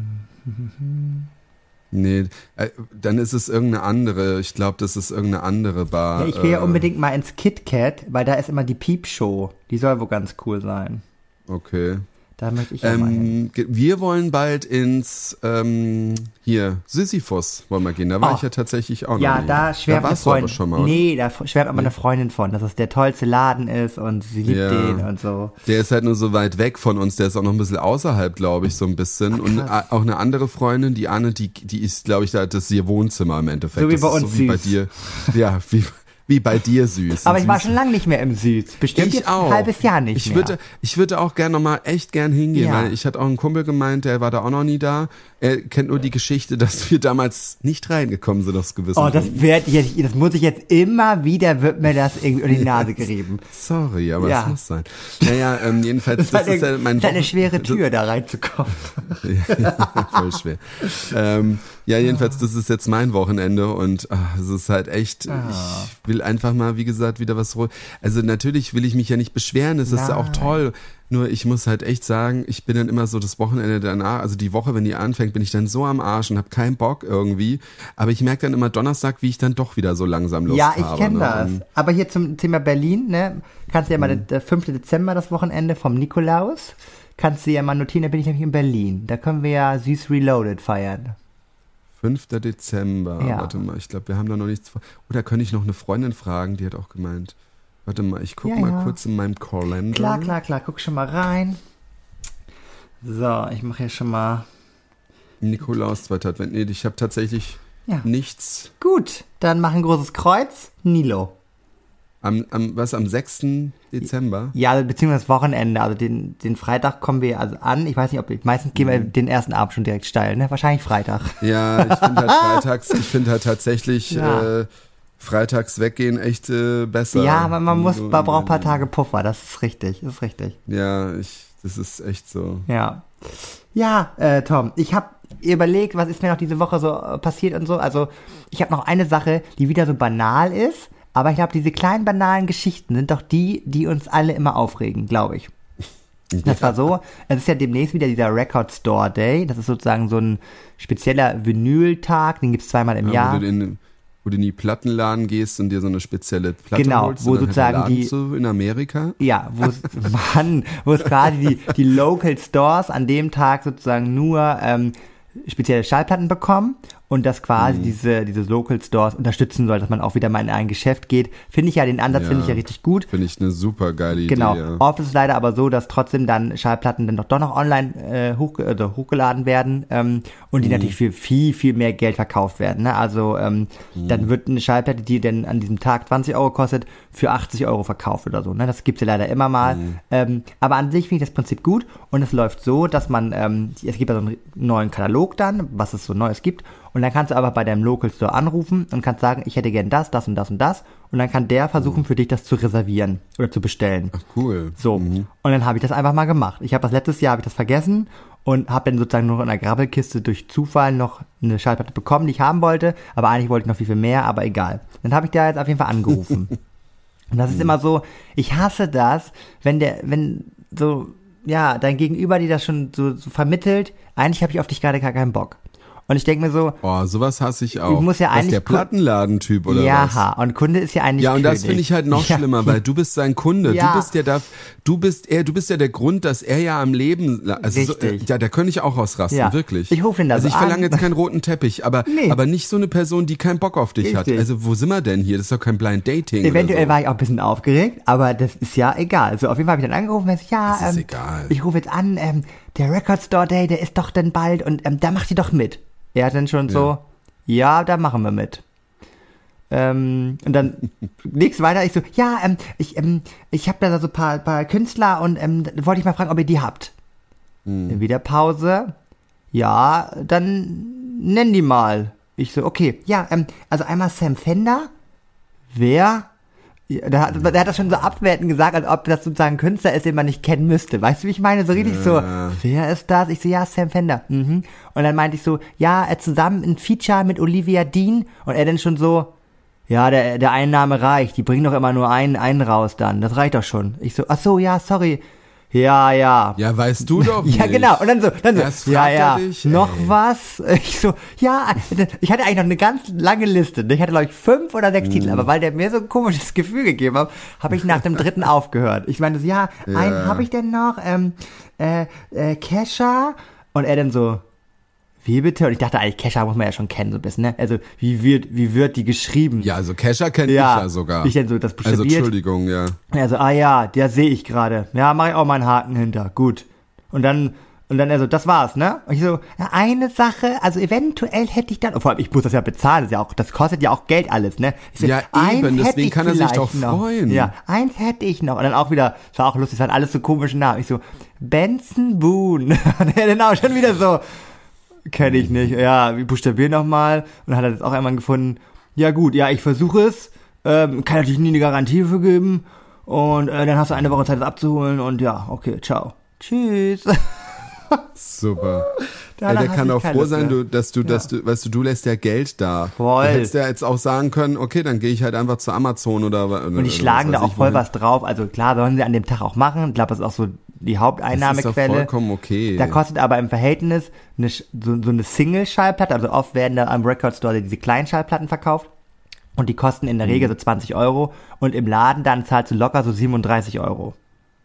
Im Nee, äh, dann ist es irgendeine andere. Ich glaube, das ist irgendeine andere Bar. Ja, ich will äh, ja unbedingt mal ins Kit Kat, weil da ist immer die Piepshow. Die soll wohl ganz cool sein. Okay. Da möchte ich ja mal hin. Ähm, wir wollen bald ins, ähm, hier, Sisyphos wollen wir gehen. Da war Oh. ich ja tatsächlich auch noch Ja, nie. da schwärmt da eine warst du aber Freundin. schon mal, oder? Nee, da schwärmt aber eine Freundin von, dass es der tollste Laden ist und sie liebt Ja. den und so. Der ist halt nur so weit weg von uns, der ist auch noch ein bisschen außerhalb, glaube ich, so ein bisschen. Ach, und krass. auch eine andere Freundin, die Anne, die, die ist, glaube ich, da das ist ihr Wohnzimmer im Endeffekt. So wie das bei ist uns so wie bei süß. dir. Ja, wie, wie bei dir süß. Aber ich war Süß. schon lange nicht mehr im Süd. Bestimmt Ich jetzt auch. ein halbes Jahr nicht ich mehr. Würde, ich würde auch gerne nochmal echt gern hingehen, Ja. weil ich hatte auch einen Kumpel gemeint, der war da auch noch nie da. Er kennt nur die Geschichte, dass wir damals nicht reingekommen sind aus gewissen Oh, das Gründen. werd ich jetzt, das muss ich jetzt immer wieder, wird mir das irgendwie unter die Nase gerieben. Sorry, aber Ja. es muss sein. Naja, ähm, jedenfalls, Das, das, ist, ist eine, ja mein das ist eine Wochen- schwere Tür, da reinzukommen. Ja, voll schwer. ähm, ja, jedenfalls, das ist jetzt mein Wochenende und ach, es ist halt echt, Ah. ich will einfach mal, wie gesagt, wieder was ru- Also natürlich will ich mich ja nicht beschweren, es ist ja auch Nein. toll. Nur ich muss halt echt sagen, ich bin dann immer so das Wochenende danach, also die Woche, wenn die anfängt, bin ich dann so am Arsch und habe keinen Bock irgendwie. Aber ich merke dann immer Donnerstag, wie ich dann doch wieder so langsam Lust Ja, habe. ich kenne ne? das. Und- Aber hier zum Thema Berlin, ne, kannst du ja mal, der, der fünfte Dezember, das Wochenende vom Nikolaus, kannst du ja mal notieren, da bin ich nämlich in Berlin. Da können wir ja süß Reloaded feiern. fünfter Dezember, Ja. warte mal, ich glaube, wir haben da noch nichts vor. Oder könnte ich noch eine Freundin fragen, die hat auch gemeint, warte mal, ich gucke Ja, mal ja. kurz in meinem Kalender. Klar, klar, klar, guck schon mal rein. So, ich mache hier schon mal. Nikolaus, zweiter Advent. Nee, ich habe tatsächlich Ja. nichts. Gut, dann mach ein großes Kreuz, Nilo. Am, am, was, am sechsten Dezember? Ja, also beziehungsweise das Wochenende, also den, den Freitag kommen wir also an. Ich weiß nicht, ob meistens gehen wir den ersten Abend schon direkt steil, ne? Wahrscheinlich Freitag. Ja, ich finde halt freitags, ich finde halt tatsächlich Ja. äh, freitags weggehen echt äh, besser. Ja, man, man muss, So, man braucht ein paar Tage Puffer, das ist richtig, das ist richtig. Ja, ich, das ist echt so. Ja. Ja, äh, Tom, ich habe überlegt, was ist mir noch diese Woche so äh, passiert und so. Also, ich habe noch eine Sache, die wieder so banal ist, aber ich glaube, diese kleinen banalen Geschichten sind doch die, die uns alle immer aufregen, glaube ich. Das war so, es ist ja demnächst wieder dieser Record Store Day, das ist sozusagen so ein spezieller Vinyltag, den gibt's zweimal im Ja, Jahr. Wo du, in, wo du in die Plattenladen gehst und dir so eine spezielle Platte Genau, holst. wo und dann sozusagen halt der Laden die- zu in Amerika. Ja, wo es, Mann, wo es quasi die, die Local Stores an dem Tag sozusagen nur ähm, spezielle Schallplatten bekommen und das quasi Mhm. diese, diese Local Stores unterstützen soll, dass man auch wieder mal in ein Geschäft geht. Finde ich ja, den Ansatz Ja. finde ich ja richtig gut. Finde ich eine super geile Idee. Genau. Ja. Oft ist es leider aber so, dass trotzdem dann Schallplatten dann doch, doch noch online äh, hoch, also hochgeladen werden ähm, und die Mhm. natürlich für viel, viel mehr Geld verkauft werden. Ne? Also ähm, Mhm. dann wird eine Schallplatte, die dann an diesem Tag zwanzig Euro kostet, für achtzig Euro verkauft oder so. Ne? Das gibt's ja leider immer mal. Mhm. Ähm, aber an sich finde ich das Prinzip gut und es läuft so, dass man, ähm, es gibt ja so einen neuen Katalog dann, was es so Neues gibt. Und dann kannst du aber bei deinem Local Store anrufen und kannst sagen, ich hätte gern das, das und das und das. Und dann kann der versuchen, für dich das zu reservieren oder zu bestellen. Ach, cool. So. Mhm. Und dann habe ich das einfach mal gemacht. Ich habe das letztes Jahr, habe ich das vergessen und habe dann sozusagen nur in einer Grabbelkiste durch Zufall noch eine Schallplatte bekommen, die ich haben wollte. Aber eigentlich wollte ich noch viel, viel mehr, aber egal. Dann habe ich da jetzt auf jeden Fall angerufen. Und das ist immer so, ich hasse das, wenn der, wenn so, ja, dein Gegenüber dir das schon so, so vermittelt, eigentlich habe ich auf dich gerade gar keinen Bock. Und ich denke mir so, oh, sowas hasse ich auch. Ich muss ja das eigentlich ist der Plattenladentyp oder ja, was? Ja, und Kunde ist ja eigentlich Ja, und König. das finde ich halt noch ja. schlimmer, weil du bist sein Kunde. Ja. Du bist ja da, du bist er, du bist ja der Grund, dass er ja am Leben, also so, Richtig. ja, da könnte ich auch ausrasten, Ja. wirklich. Ich rufe ihn da Also so ich verlange an. jetzt keinen roten Teppich, aber Nee. aber nicht so eine Person, die keinen Bock auf dich Richtig. hat. Also wo sind wir denn hier? Das ist doch kein Blind Dating. Eventuell oder so. war ich auch ein bisschen aufgeregt, aber das ist ja egal. Also auf jeden Fall habe ich dann angerufen und gesagt, ja, Das ist ähm, egal. ich rufe jetzt an, ähm, der Record Store Day, der ist doch dann bald und ähm, da macht ihr doch mit. Er hat dann schon Ja. so, ja, da machen wir mit. Ähm, und dann nichts weiter. Ich so, ja, ähm, ich, ähm, ich habe da so ein paar, paar Künstler und ähm, da wollte ich mal fragen, ob ihr die habt. Hm. Dann wieder Pause. Ja, dann nenn die mal. Ich so, okay, ja, ähm, also einmal Sam Fender. Wer? Ja, der, hat, der hat das schon so abwertend gesagt, als ob das sozusagen ein Künstler ist, den man nicht kennen müsste. Weißt du, wie ich meine? So richtig Ja. so, wer ist das? Ich so, ja, Sam Fender. Mhm. Und dann meinte ich so, ja, äh, zusammen ein Feature mit Olivia Dean. Und er dann schon so, ja, der, der Einnahme reicht. Die bringen doch immer nur einen, einen raus dann. Das reicht doch schon. Ich so, ach so, ja, sorry. Ja, ja. Ja, weißt du doch nicht. Ja, genau. Und dann so, dann so, Erst ja, fragt er ja, dich, noch ey. was? Ich so, ja, ich hatte eigentlich noch eine ganz lange Liste. Ich hatte, glaube ich, fünf oder sechs Mhm. Titel, aber weil der mir so ein komisches Gefühl gegeben hat, habe ich nach dem dritten aufgehört. Ich meinte so, ja, Ja. einen habe ich denn noch, ähm, äh, äh, Kesha. Und er dann so, wie bitte? Und ich dachte eigentlich, Kesha muss man ja schon kennen, so ein bisschen, ne? Also, wie wird, wie wird die geschrieben? Ja, also Kesha kennt Ja, ich ja sogar. ich denn so das also buchstabiert. Entschuldigung, ja. Also, ah ja, der sehe ich gerade. Ja, mache ich auch mal einen Haken hinter. Gut. Und dann, und dann er so, das war's, ne? Und ich so, ja, eine Sache, also eventuell hätte ich dann, und vor allem, ich muss das ja bezahlen, das, ist ja auch, das kostet ja auch Geld alles, ne? Ich so, Ja, eins eben, hätte deswegen ich kann er sich doch vielleicht noch. freuen. Ja, eins hätte ich noch. Und dann auch wieder, das war auch lustig, das waren alles so komische Namen. Ich so, Benson Boone. Und er dann auch schon wieder so, kenne ich nicht. Ja, wie buchstabieren nochmal? Und dann hat er das auch einmal gefunden. Ja gut, ja, ich versuche es. Ähm, kann natürlich nie eine Garantie für geben. Und äh, dann hast du eine Woche Zeit, das abzuholen. Und ja, okay, ciao. Tschüss. Super. Da Ja, der hast kann du auch keine froh Lust sein, mehr. du, dass du, dass du, weißt du, du lässt ja Geld da. Voll. Du hättest ja jetzt auch sagen können, okay, dann gehe ich halt einfach zu Amazon oder oder Und die schlagen da auch voll was drauf. Also klar, sollen sie an dem Tag auch machen. Ich glaube, das ist auch so die Das ist Haupteinnahmequelle. doch vollkommen okay. Da kostet aber im Verhältnis eine, Sch- so, so eine Single-Schallplatte, also oft werden da am Record Store diese kleinen Schallplatten verkauft und die kosten in der Regel so zwanzig Euro und im Laden dann zahlst du locker so siebenunddreißig Euro.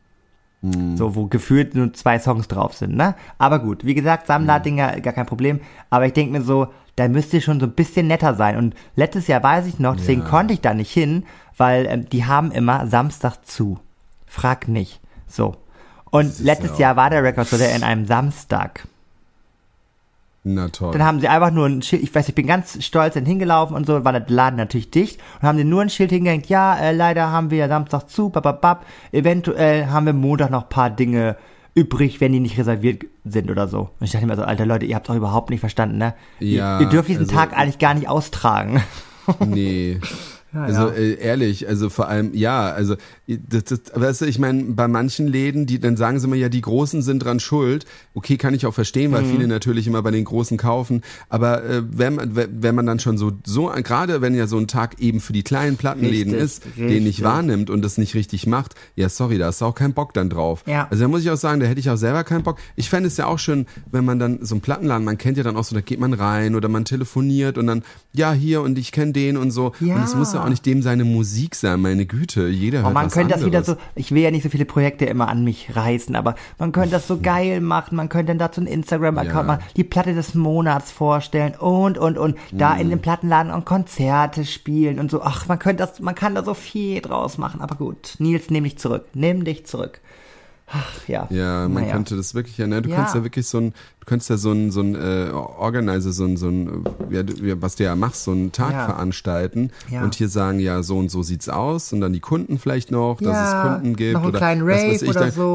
So, wo gefühlt nur zwei Songs drauf sind, ne? Aber gut, wie gesagt, Sammlerdinger, gar kein Problem. Aber ich denke mir so, da müsste ihr schon so ein bisschen netter sein. Und letztes Jahr weiß ich noch, deswegen Ja. konnte ich da nicht hin, weil ähm, die haben immer Samstag zu. Frag nicht. So. Und ist letztes ja auch- Jahr war der Record Store in einem Samstag. Na toll. Dann haben sie einfach nur ein Schild, ich weiß, ich bin ganz stolz dann hingelaufen und so, war der Laden natürlich dicht und haben sie nur ein Schild hingehängt, ja, äh, leider haben wir ja Samstag zu, bababab, eventuell haben wir Montag noch ein paar Dinge übrig, wenn die nicht reserviert sind oder so. Und ich dachte mir so, alter Leute, ihr habt doch überhaupt nicht verstanden, ne? Ja, ihr, ihr dürft diesen also- Tag eigentlich gar nicht austragen. Nee. Also ja. äh, ehrlich, also vor allem, ja, also das, das, weißt du, ich meine, bei manchen Läden, die dann sagen sie immer, ja, die Großen sind dran schuld. Okay, kann ich auch verstehen, weil Mhm. viele natürlich immer bei den Großen kaufen. Aber äh, wenn, man, wenn man dann schon so, so gerade wenn ja so ein Tag eben für die kleinen Plattenläden Richtig, ist, den nicht richtig. wahrnimmt und das nicht richtig macht, ja, sorry, da hast du auch keinen Bock dann drauf. Ja. Also da muss ich auch sagen, da hätte ich auch selber keinen Bock. Ich fände es ja auch schön, wenn man dann so einen Plattenladen, man kennt ja dann auch so, da geht man rein oder man telefoniert und dann, ja, hier und ich kenne den und so. Ja. Und es muss ja auch nicht dem seine Musik sein, meine Güte. Jeder hört Und man was könnte das wieder anderes. so, ich will ja nicht so viele Projekte immer an mich reißen, aber man könnte das so geil machen, man könnte dann dazu einen Instagram-Account Ja. machen, die Platte des Monats vorstellen und, und, und, da Mhm. in dem Plattenladen und Konzerte spielen und so, ach, man könnte das, man kann da so viel draus machen, aber gut, Nils, nimm dich zurück, nimm dich zurück. Ach, ja. Ja, man Naja. könnte das wirklich, ja, ne, du Ja. kannst ja wirklich so ein, du könntest ja so ein, so ein, äh, Organizer, so ein, so ein, ja, du- ja, was du ja machst, so einen Tag Ja. veranstalten Ja. und hier sagen, ja, so und so sieht's aus und dann die Kunden vielleicht noch, dass Ja, es Kunden gibt noch einen oder kleinen was Rave weiß ich, oder dann, so.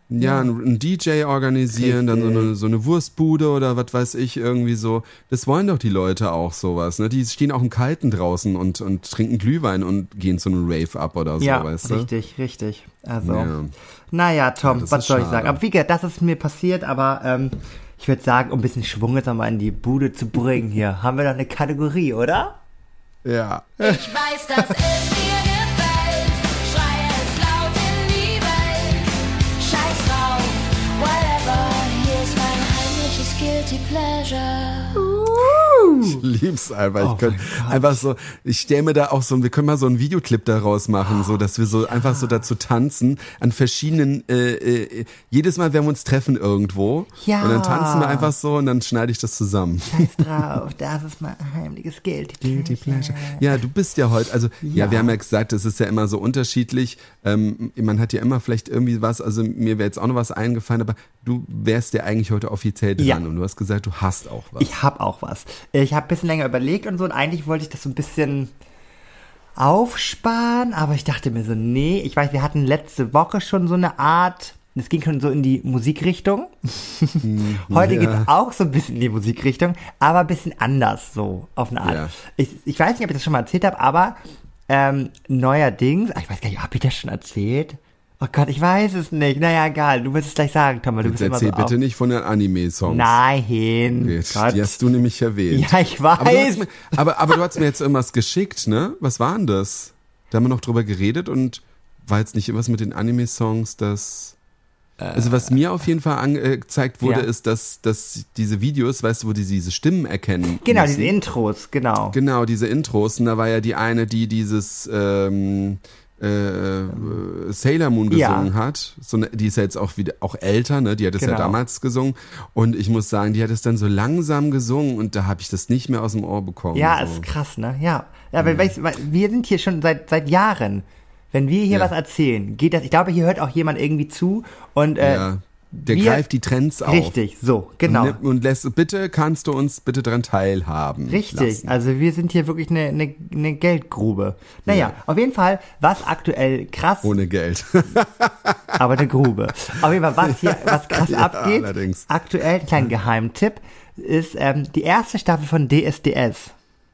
Ja, ein, ein D J organisieren, Richtig. dann so eine, so eine Wurstbude oder was weiß ich, irgendwie so. Das wollen doch die Leute auch sowas, ne? Die stehen auch im Kalten draußen und, und trinken Glühwein und gehen zu einem Rave ab oder so, ja, weißt du? richtig, richtig. Also, Ja. naja, Tom, Ja, das was ist soll ich schade. sagen? Aber wie gesagt, das ist mir passiert, aber ähm, ich würde sagen, um ein bisschen Schwung jetzt nochmal in die Bude zu bringen hier, haben wir doch eine Kategorie, oder? Ja. Ich weiß, dass es dir gefällt. Schreie es laut in die Welt. Scheiß drauf, whatever. Hier ist mein heimliches Guilty Pleasure. Ich lieb's einfach. Ich Oh könnte mein Gott. einfach so, ich stelle mir da auch so, wir können mal so einen Videoclip daraus machen, so, dass wir so einfach so dazu tanzen, an verschiedenen, äh, äh, jedes Mal, wenn wir uns treffen irgendwo. Ja. Und dann tanzen wir einfach so und dann schneide ich das zusammen. Scheiß drauf, das ist mein heimliches Guilty Pleasure. Guilty Pleasure. Ja, du bist ja heute, also ja. Ja. wir haben ja gesagt, es ist ja immer so unterschiedlich. Ähm, man hat ja immer vielleicht irgendwie was, also mir wäre jetzt auch noch was eingefallen, aber du wärst ja eigentlich heute offiziell dran Ja. und du hast gesagt, du hast auch was. Ich habe auch was. Ich habe ein bisschen länger überlegt und so und eigentlich wollte ich das so ein bisschen aufsparen, aber ich dachte mir so, nee, ich weiß, wir hatten letzte Woche schon so eine Art, es ging schon so in die Musikrichtung. Heute ja. geht es auch so ein bisschen in die Musikrichtung, aber ein bisschen anders so auf eine Art. Ja. Ich, ich weiß nicht, ob ich das schon mal erzählt habe, aber ähm, neuerdings, ach, ich weiß gar nicht, habe ich das schon erzählt? Oh Gott, ich weiß es nicht. Naja, egal, du wirst es gleich sagen, Tom, weil du Jetzt bist immer erzähl so bitte auf. nicht von den Anime-Songs. Nein, Jetzt, Gott. die hast du nämlich erwähnt. Ja, ich Aber du, hast weiß. mir, aber, aber du hast mir jetzt irgendwas geschickt, ne? Was war denn das? Da haben wir noch drüber geredet und war jetzt nicht irgendwas mit den Anime-Songs, das... Also was mir auf jeden Fall angezeigt wurde, Ja. ist, dass, dass diese Videos, weißt du, wo die diese Stimmen erkennen Genau, müssen. diese Intros, genau. Genau, diese Intros. Und da war ja die eine, die dieses ähm, äh, Sailor Moon gesungen Ja. hat. So eine, die ist ja jetzt auch wieder auch älter, ne? Die hat es ja Genau. damals gesungen. Und ich muss sagen, die hat es dann so langsam gesungen und da habe ich das nicht mehr aus dem Ohr bekommen. Ja, so. ist krass, ne? Ja. Ja, weil, weißt, du, weil wir sind hier schon seit seit Jahren. Wenn wir hier Ja. was erzählen, geht das, ich glaube, hier hört auch jemand irgendwie zu und äh, Ja. Der wir- greift die Trends auf. richtig, so, genau. Und, und lässt, bitte kannst du uns bitte dran teilhaben. Richtig, lassen. also wir sind hier wirklich eine, eine, eine Geldgrube. Naja, Ja. auf jeden Fall, was aktuell krass, Ohne Geld. aber eine Grube. Auf jeden Fall, was hier, was krass Ja, abgeht, allerdings. aktuell, ein kleiner Geheimtipp, ist ähm, die erste Staffel von D S D S.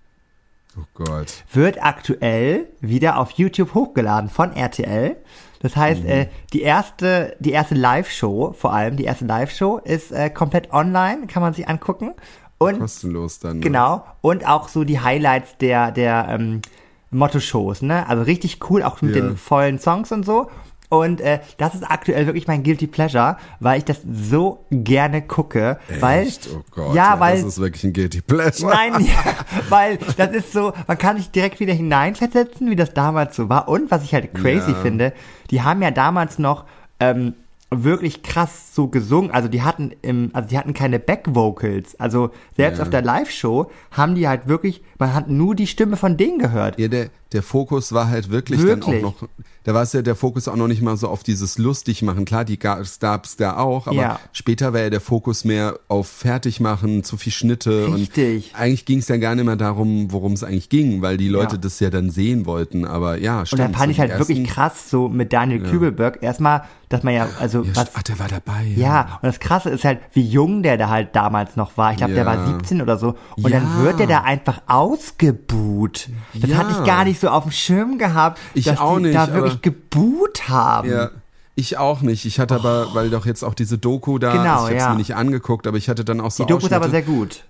Oh Gott. Wird aktuell wieder auf YouTube hochgeladen von R T L. Das heißt, Mhm. äh, die erste, die erste Live-Show, vor allem die erste Live-Show, ist äh, komplett online, kann man sich angucken. Und Kostenlos dann. Ne? genau, und auch so die Highlights der, der ähm, Motto-Shows, ne? Also richtig cool, auch mit Ja. den vollen Songs und so. Und äh, das ist aktuell wirklich mein Guilty Pleasure, weil ich das so gerne gucke. Weil, Echt? Oh Gott. ja, weil Das ist wirklich ein Guilty Pleasure. Nein, ja, weil das ist so, man kann sich direkt wieder hineinversetzen, wie das damals so war. Und was ich halt crazy Ja. finde, die haben ja damals noch ähm, wirklich krass so gesungen. Also die hatten im, also die hatten keine Back-Vocals. Also selbst Ja. auf der Live-Show haben die halt wirklich, man hat nur die Stimme von denen gehört. Ja, der, der Fokus war halt wirklich, Wirklich? dann auch noch, da war es ja der Fokus auch noch nicht mal so auf dieses lustig machen. Klar, die gab's es da auch, aber Ja. später war ja der Fokus mehr auf fertig machen, zu viel Schnitte. Richtig. Und eigentlich ging es ja gar nicht mehr darum, worum es eigentlich ging, weil die Leute Ja. das ja dann sehen wollten. Aber ja, Und stimmt. dann fand so ich halt die wirklich ersten- krass so mit Daniel Kübelberg. Erstmal, dass man ja, also Ja, was, ach, der war dabei. ja, und das Krasse ist halt, wie jung der da halt damals noch war. Ich glaube, der Ja. war siebzehn oder so. Und Ja. dann wird der da einfach ausgebuht. Das Ja. hatte ich gar nicht so auf dem Schirm gehabt, Ich dass auch die nicht, da aber- wirklich gebuht haben. Ja, ich auch nicht. Ich hatte aber, weil doch jetzt auch diese Doku da, Genau, ich habe es ja. mir nicht angeguckt, aber ich hatte dann auch so Die Doku ist aber Ausschnitte. sehr gut.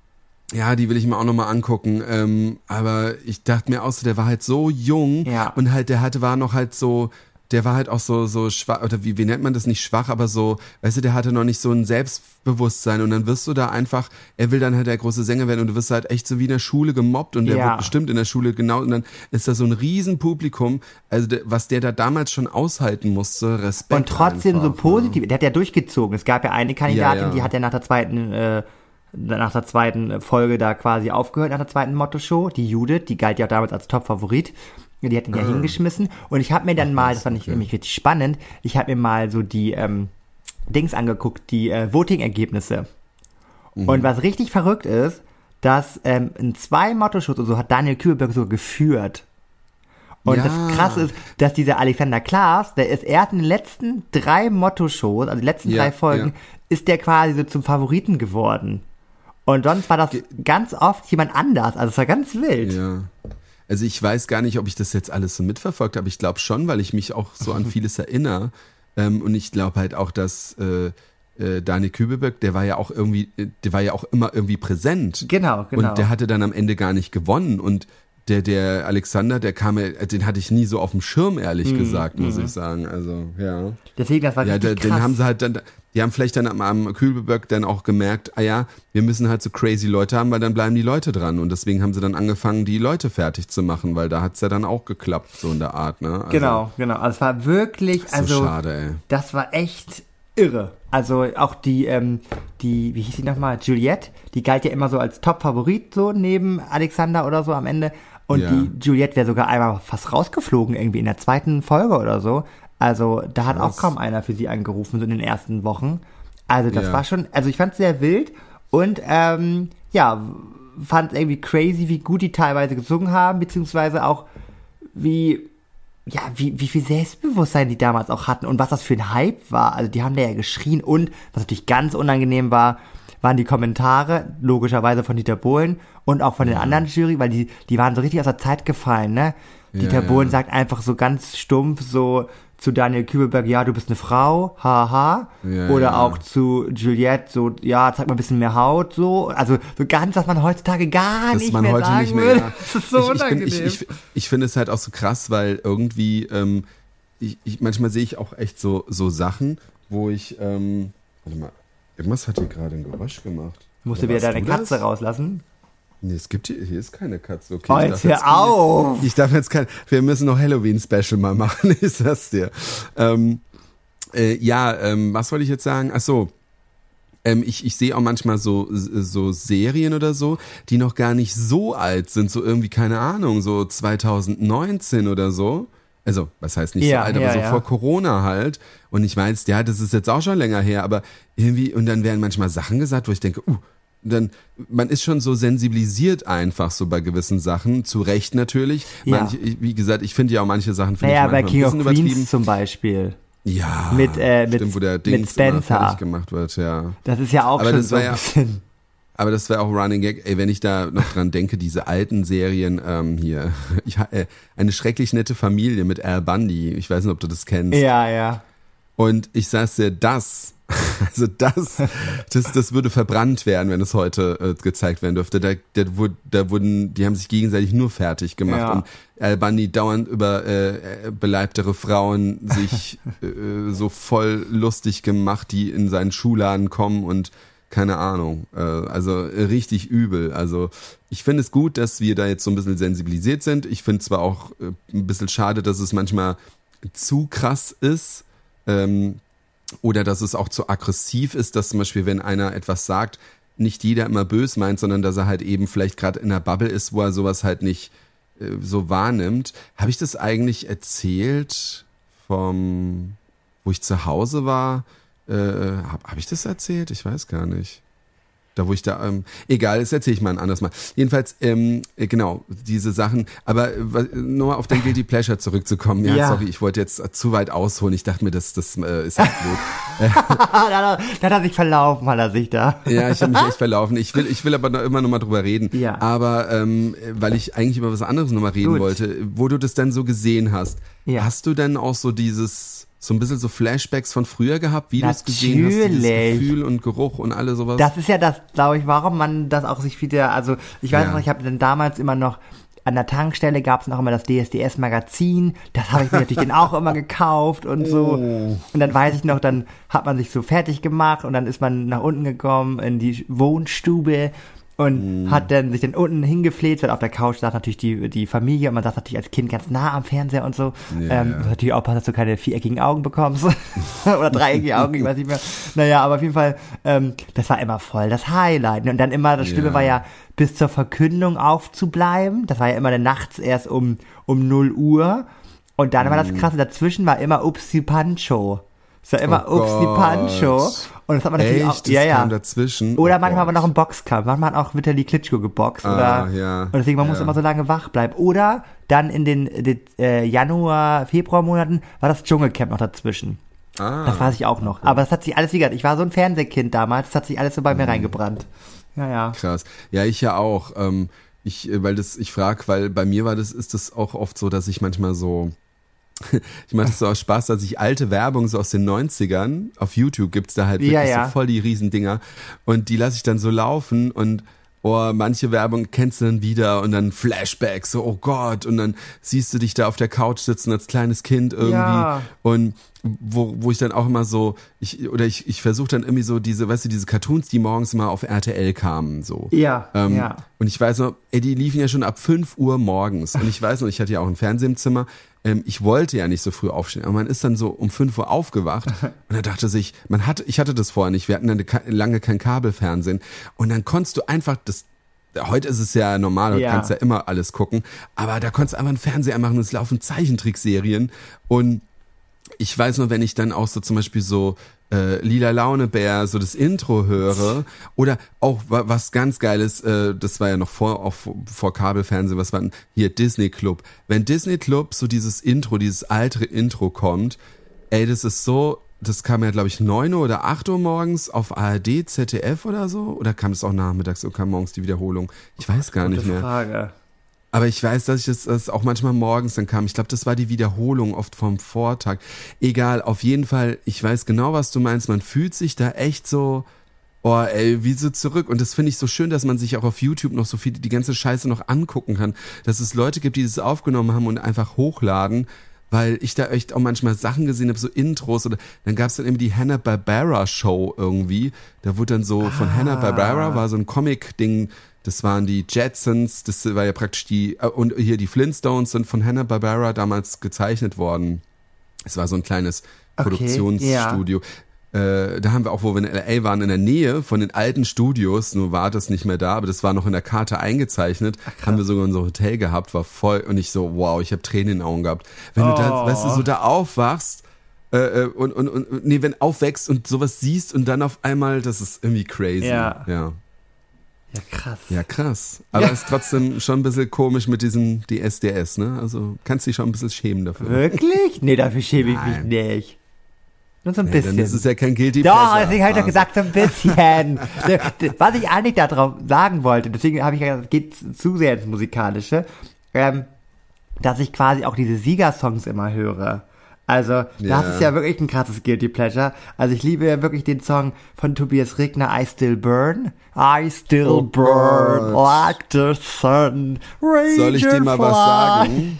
Ja, die will ich mir auch nochmal angucken. Ähm, aber ich dachte mir auch so, der war halt so jung Ja. und halt, der hatte, war noch halt so, der war halt auch so, so schwach, oder wie, wie nennt man das, nicht schwach, aber so, weißt du, der hatte noch nicht so ein Selbstbewusstsein und dann wirst du da einfach, er will dann halt der große Sänger werden und du wirst halt echt so wie in der Schule gemobbt und der Ja. wird bestimmt in der Schule genau und dann ist da so ein Riesenpublikum, also der, was der da damals schon aushalten musste, Respekt. Und trotzdem einfach, so positiv. Der hat ja durchgezogen. Es gab ja eine Kandidatin, Ja, ja. die hat ja nach der zweiten, äh, nach der zweiten Folge da quasi aufgehört, nach der zweiten Motto-Show. Die Judith, die galt ja damals als Top-Favorit. Die hat ihn ja Ah. hingeschmissen. Und ich habe mir dann mal, das fand ich nämlich richtig spannend, ich habe mir mal so die ähm, Dings angeguckt, die äh, Voting-Ergebnisse. Mhm. Und was richtig verrückt ist, dass ähm, in zwei Motto-Shows und so hat Daniel Kübelberg so geführt. Und Ja. das Krasse ist, dass dieser Alexander Klaas, der ist erst in den letzten drei Motto-Shows, also die letzten Ja, drei Folgen, ja. ist der quasi so zum Favoriten geworden. Und sonst war das Ge- ganz oft jemand anders. Also es war ganz wild. Ja. Also ich weiß gar nicht, ob ich das jetzt alles so mitverfolgt habe. Ich glaube schon, weil ich mich auch so an vieles erinnere. Ähm, und ich glaube halt auch, dass äh, äh, Daniel Kübelberg, der war ja auch irgendwie, äh, der war ja auch immer irgendwie präsent. Genau, genau. Und der hatte dann am Ende gar nicht gewonnen. Und der, der Alexander, der kam, ja- den hatte ich nie so auf dem Schirm, ehrlich Mhm, gesagt, muss ich sagen. Also, ja. Deswegen, das war Ja, richtig der, den krass. haben sie halt dann, die haben vielleicht dann am, am Kühlberg dann auch gemerkt, ah ja, wir müssen halt so crazy Leute haben, weil dann bleiben die Leute dran. Und deswegen haben sie dann angefangen, die Leute fertig zu machen, weil da hat's ja dann auch geklappt, so in der Art, ne? Also, Genau, genau. Also es war wirklich, So also schade, ey. das war echt irre. Also auch die, ähm, die, wie hieß sie nochmal, Juliette, die galt ja immer so als Top-Favorit so neben Alexander oder so am Ende. Und Ja. die Juliette wäre sogar einmal fast rausgeflogen, irgendwie in der zweiten Folge oder so. Also da hat Krass. auch kaum einer für sie angerufen, so in den ersten Wochen. Also das Ja. war schon, also ich fand es sehr wild und ähm, ja, fand irgendwie crazy, wie gut die teilweise gesungen haben, beziehungsweise auch wie, ja, wie, wie viel Selbstbewusstsein die damals auch hatten und was das für ein Hype war. Also die haben da ja geschrien und, was natürlich ganz unangenehm war, waren die Kommentare, logischerweise von Dieter Bohlen und auch von den anderen Jury, weil die, die waren so richtig aus der Zeit gefallen, ne? Ja, Dieter ja. Bohlen sagt einfach so ganz stumpf so zu Daniel Kübelberg, ja, du bist eine Frau, haha. Ja, Oder ja. auch zu Juliette, so, ja, zeig mal ein bisschen mehr Haut, so. Also so ganz, was man heutzutage gar Dass nicht man mehr heute sagen nicht mehr, würde. ja. Das ist so ich, ich, bin, unangenehm. ich, ich, ich finde es halt auch so krass, weil irgendwie, ähm, ich, ich, manchmal sehe ich auch echt so, so Sachen, wo ich, ähm, warte mal, irgendwas hat hier gerade ein Geräusch gemacht. Musst du Oder wieder warst deine du Katze das? rauslassen? Nee, es gibt hier, hier ist keine Katze. Okay, Oh, ich jetzt darf hör auf! Ich darf jetzt kein, wir müssen noch Halloween-Special mal machen, ich sag's dir. Ähm, äh, ja, ähm, was wollte ich jetzt sagen? Ach so. Ähm, ich, ich sehe auch manchmal so, so Serien oder so, die noch gar nicht so alt sind, so irgendwie, keine Ahnung, so zwanzig neunzehn oder so. Also, was heißt nicht Ja, so alt, aber ja, so ja. vor Corona halt. Und ich weiß, ja, das ist jetzt auch schon länger her, aber irgendwie, und dann werden manchmal Sachen gesagt, wo ich denke, uh, dann, man ist schon so sensibilisiert einfach so bei gewissen Sachen, zu Recht natürlich. Ja. Manche, ich- wie gesagt, ich finde ja auch manche Sachen finde Naja, ich bei manchmal King ein of bisschen Queens übertrieben. zum Beispiel. Ja, Mit, äh, mit- stimmt, wo der mit Dings immer Spencer. fertig gemacht wird, ja. Das ist ja auch Aber schon das so war ein ja- bisschen. Aber das wäre auch Running Gag, ey, wenn ich da noch dran denke, diese alten Serien ähm, hier. Ich, ha- äh, eine schrecklich nette Familie mit Al Bundy. Ich weiß nicht, ob du das kennst. Ja, ja. Und ich sag's dir, das, also das, das, das würde verbrannt werden, wenn es heute äh, gezeigt werden dürfte. Da, da, wurde, da wurden, die haben sich gegenseitig nur fertig gemacht Ja. und Al Bundy dauernd über äh, beleibtere Frauen sich äh, so voll lustig gemacht, die in seinen Schuhladen kommen und keine Ahnung, äh, also äh, richtig übel. Also ich finde es gut, dass wir da jetzt so ein bisschen sensibilisiert sind. Ich finde zwar auch äh, ein bisschen schade, dass es manchmal zu krass ist, ähm, oder dass es auch zu aggressiv ist, dass zum Beispiel, wenn einer etwas sagt, nicht jeder immer böse meint, sondern dass er halt eben vielleicht gerade in einer Bubble ist, wo er sowas halt nicht äh, so wahrnimmt. Habe ich das eigentlich erzählt vom, wo ich zu Hause war? Äh, habe hab ich das erzählt? Ich weiß gar nicht. Da wo ich da, ähm, egal, das erzähle ich mal ein anderes Mal. Jedenfalls, ähm, äh, genau, diese Sachen, aber äh, was- nur auf dein Guilty Pleasure zurückzukommen. Ja, Ja. sorry, ich wollte jetzt zu weit ausholen. Ich dachte mir, das, das äh, ist echt blöd. da, hat er, da hat er sich verlaufen, hat er sich da. Ja, ich habe mich echt verlaufen. Ich will, ich will aber noch, immer noch mal drüber reden. Ja. Aber ähm, weil ich eigentlich über was anderes noch mal reden Gut. wollte, wo du das dann so gesehen hast, Ja. hast du denn auch so dieses, so ein bisschen so Flashbacks von früher gehabt, wie du es gesehen hast, dieses Natürlich. Gefühl und Geruch und alle sowas? Das ist ja das, glaube ich, warum man das auch sich wieder, also ich weiß Ja. noch, ich habe dann damals immer noch, an der Tankstelle gab es noch immer das D S D S-Magazin, das habe ich mir natürlich dann auch immer gekauft und so. Oh. Und dann weiß ich noch, dann hat man sich so fertig gemacht und dann ist man nach unten gekommen in die Wohnstube und Mhm. hat dann sich dann unten hingefläzt, weil auf der Couch saß natürlich die, die Familie und man saß natürlich als Kind ganz nah am Fernseher und so. Ja, ähm, ja. muss natürlich aufpassen, dass du keine viereckigen Augen bekommst. Oder dreieckige Augen, ich weiß nicht mehr. Naja, aber auf jeden Fall, ähm, das war immer voll das Highlight. Und dann immer, das Schlimme Ja. war ja, bis zur Verkündung aufzubleiben. Das war ja immer dann nachts erst um, um null Uhr. Und dann war das Mhm. Krasse, dazwischen war immer Upsi Pancho. Es war immer Oh Upsi Gott. Pancho. Und das hat man natürlich Echt? auch, Das ja, ja. kam dazwischen? Oder Oh manchmal aber Gott. noch im Boxkampf. Manchmal hat auch Vitali Klitschko geboxt. Ah, oder, ja. Und deswegen, man muss Ja. immer so lange wach bleiben. Oder dann in den, den äh, Januar, Februarmonaten war das Dschungelcamp noch dazwischen. Ah. Das weiß ich auch noch. Aber das hat sich alles, wie gesagt, ich war so ein Fernsehkind damals, das hat sich alles so bei mir reingebrannt. Ja, ja. Krass. Ja, ich ja auch. Ähm, ich, äh, weil das, ich frag, weil bei mir war das, ist das auch oft so, dass ich manchmal so, ich mache das so aus Spaß, dass ich alte Werbung so aus den neunzigern, auf YouTube gibt's da halt wirklich Ja, ja. so voll die Riesendinger und die lasse ich dann so laufen und oh, manche Werbung kennst du dann wieder und dann Flashbacks, so oh Gott und dann siehst du dich da auf der Couch sitzen als kleines Kind irgendwie Ja. und wo, wo ich dann auch immer so, ich, oder ich, ich versuche dann irgendwie so diese, weißt du, diese Cartoons, die morgens mal auf R T L kamen, so. Ja, Ähm, ja. Und ich weiß noch, ey, die liefen ja schon ab fünf Uhr morgens. Und ich weiß noch, ich hatte ja auch ein Fernsehen im Zimmer. Ähm, ich wollte ja nicht so früh aufstehen, aber man ist dann so um fünf Uhr aufgewacht und da dachte sich, man hatte, ich hatte das vorher nicht, wir hatten dann lange kein Kabelfernsehen. Und dann konntest du einfach das, heute ist es ja normal, du Ja. kannst ja immer alles gucken, aber da konntest du einfach einen Fernseher machen und es laufen Zeichentrickserien und ich weiß noch, wenn ich dann auch so zum Beispiel so äh, Lila Launebär, so das Intro höre oder auch wa- was ganz Geiles, äh, das war ja noch vor, auch vor, vor Kabelfernsehen, was war denn hier Disney Club. Wenn Disney Club so dieses Intro, dieses alte Intro kommt, ey, das ist so, das kam ja glaube ich neun Uhr oder acht Uhr morgens auf A R D, Z D F oder so, oder kam es auch nachmittags oder kam morgens die Wiederholung? Ich weiß gar nicht Gute mehr. Frage. Aber ich weiß, dass ich das, das auch manchmal morgens dann kam. Ich glaube, das war die Wiederholung oft vom Vortag. Egal, auf jeden Fall, ich weiß genau, was du meinst. Man fühlt sich da echt so, oh ey, wie so zurück. Und das finde ich so schön, dass man sich auch auf YouTube noch so viel, die ganze Scheiße noch angucken kann. Dass es Leute gibt, die das aufgenommen haben und einfach hochladen. Weil ich da echt auch manchmal Sachen gesehen habe, so Intros oder dann gab es dann immer die Hanna-Barbera-Show irgendwie. Da wurde dann so von Ah. Hanna-Barbera war so ein Comic-Ding, das waren die Jetsons, das war ja praktisch die, äh, und hier die Flintstones sind von Hanna-Barbera damals gezeichnet worden. Es war so ein kleines Okay, Produktionsstudio. Äh, da haben wir auch, wo wir in L A waren, in der Nähe von den alten Studios, nur war das nicht mehr da, aber das war noch in der Karte eingezeichnet, haben wir sogar unser Hotel gehabt, war voll, und ich so, wow, ich habe Tränen in den Augen gehabt. Wenn du da, Oh. weißt du, so da aufwachst, äh, äh, und, und, und, nee, wenn aufwächst und sowas siehst und dann auf einmal, das ist irgendwie crazy. Ja. Ja, Ja, krass. ja krass. Aber Ja. ist trotzdem schon ein bisschen komisch mit diesem D S D S, ne? Also kannst dich schon ein bisschen schämen dafür. Wirklich? Nee, dafür schäme ich Nein. mich nicht. Nur so ein Nee, bisschen. dann ist es ja kein Guilty Doch, Pleasure. deswegen habe ich doch Also, gesagt, so ein bisschen. D- d- Was ich eigentlich darauf sagen wollte, deswegen habe ich ja gesagt, geht zu sehr ins Musikalische, ähm, dass ich quasi auch diese Siegersongs immer höre. Also, das Ja. ist ja wirklich ein krasses Guilty Pleasure. Also, ich liebe ja wirklich den Song von Tobias Regner, I Still Burn. I still Oh burn Gott. like the sun. Soll ich dir mal was sagen?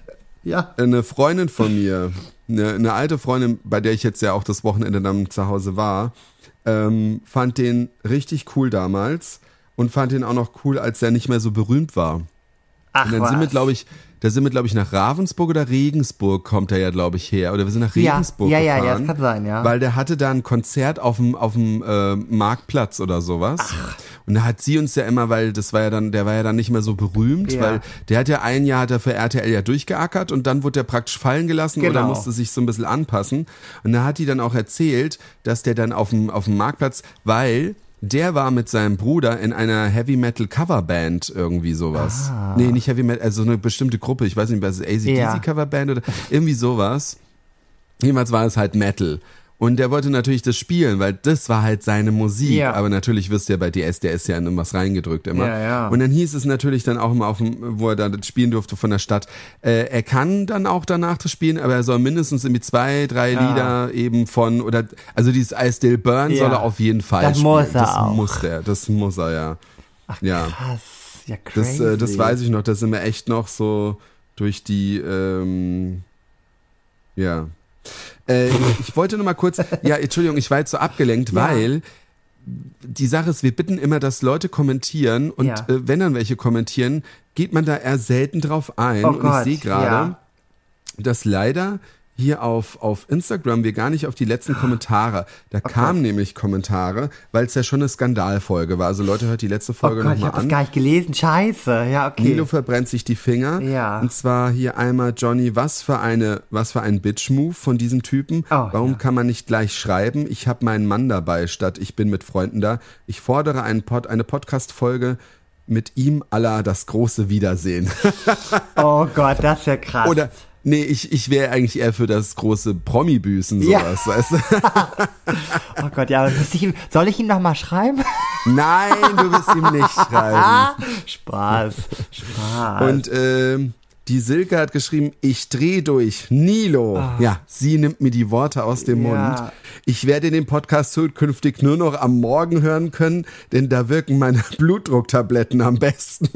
Ja. Eine Freundin von mir, eine, eine alte Freundin, bei der ich jetzt ja auch das Wochenende dann zu Hause war, ähm, fand den richtig cool damals und fand den auch noch cool, als er nicht mehr so berühmt war. Ach, Und dann was. sind wir, glaube ich, da sind wir, glaube ich, nach Ravensburg oder Regensburg kommt er ja, glaube ich, her. Oder wir sind nach Ja, Regensburg ja, ja, gefahren. ja, das kann sein, ja. Weil der hatte da ein Konzert auf dem, auf dem äh, Marktplatz oder sowas. Ach. Und da hat sie uns ja immer, weil das war ja dann, der war ja dann nicht mehr so berühmt, Ja. weil der hat ja ein Jahr hat er für R T L ja durchgeackert und dann wurde er praktisch fallen gelassen oder Genau. musste sich so ein bisschen anpassen. Und da hat die dann auch erzählt, dass der dann auf dem, auf dem Marktplatz, weil der war mit seinem Bruder in einer Heavy Metal Coverband irgendwie sowas. Ah. Nee, nicht Heavy Metal, also so eine bestimmte Gruppe, ich weiß nicht, was ist A C D C Ja. Coverband oder irgendwie sowas. Jemals war es halt Metal. Und der wollte natürlich das spielen, weil das war halt seine Musik. Ja. Aber natürlich wirst du ja bei D S D S ja in irgendwas reingedrückt immer. Ja, ja. Und dann hieß es natürlich dann auch immer, auf dem, wo er dann das spielen durfte von der Stadt, äh, er kann dann auch danach das spielen, aber er soll mindestens irgendwie zwei, drei Ja. Lieder eben von, oder, also dieses I Still Burn Ja. soll er auf jeden Fall Das spielen. muss er das auch. muss er, das muss er, ja. Ach, Ja. krass. Ja, Das, crazy. äh, das weiß ich noch, da sind wir echt noch so durch die, ähm, ja. Äh, ich wollte nur mal kurz, ja, Entschuldigung, ich war jetzt so abgelenkt, Ja. weil die Sache ist, wir bitten immer, dass Leute kommentieren und Ja. äh, wenn dann welche kommentieren, geht man da eher selten drauf ein. Oh und Gott, ich sehe gerade, ja. dass leider hier auf, auf Instagram wir gar nicht auf die letzten Kommentare. Da okay. kamen nämlich Kommentare, weil es ja schon eine Skandalfolge war. Also Leute, hört die letzte Folge oh Gott, nochmal ich hab an. das gar nicht gelesen. Scheiße. Ja, okay. Nilo verbrennt sich die Finger. Ja. Und zwar hier einmal Johnny, was für eine, was für ein Bitch-Move von diesem Typen. Oh, Warum ja. kann man nicht gleich schreiben? Ich habe meinen Mann dabei, statt ich bin mit Freunden da. Ich fordere einen Pod, eine Podcast-Folge mit ihm à la das große Wiedersehen. Oh Gott, das ist ja krass. Oder, nee, ich, ich wäre eigentlich eher für das große Promi-Büßen, sowas, Ja. weißt du? Oh Gott, ja, muss ich ihm, soll ich ihm noch mal schreiben? Nein, du wirst ihm nicht schreiben. Spaß, Spaß. Und ähm, die Silke hat geschrieben, ich dreh durch, Nilo. Ah. Ja, sie nimmt mir die Worte aus dem Ja. Mund. Ich werde den Podcast zukünftig nur noch am Morgen hören können, denn da wirken meine Blutdrucktabletten am besten.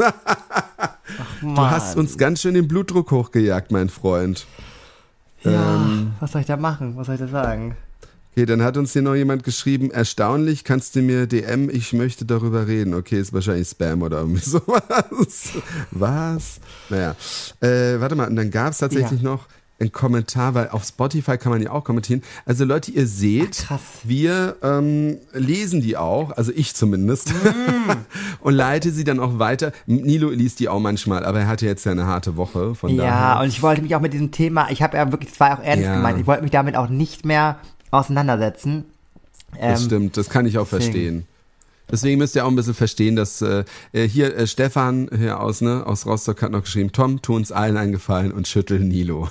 Du hast uns ganz schön den Blutdruck hochgejagt, mein Freund. Ja, ähm, was soll ich da machen? Was soll ich da sagen? Okay, dann hat uns hier noch jemand geschrieben, erstaunlich, kannst du mir D M, ich möchte darüber reden. Okay, ist wahrscheinlich Spam oder irgendwie sowas. Was? Naja, äh, warte mal, und dann gab es tatsächlich Ja. noch einen Kommentar, weil auf Spotify kann man ja auch kommentieren. Also Leute, ihr seht, Ach, krass. wir ähm, lesen die auch, also ich zumindest, Mm. und leite sie dann auch weiter. Nilo liest die auch manchmal, aber er hatte jetzt ja eine harte Woche, von daher. Ja, und ich wollte mich auch mit diesem Thema, ich habe ja wirklich, das war auch ernst Ja. gemeint, ich wollte mich damit auch nicht mehr auseinandersetzen. Das Ähm, stimmt, das kann ich auch deswegen. verstehen. Deswegen müsst ihr auch ein bisschen verstehen, dass äh, hier äh, Stefan hier aus ne aus Rostock hat noch geschrieben, Tom, tu uns allen einen Gefallen und schüttel Nilo.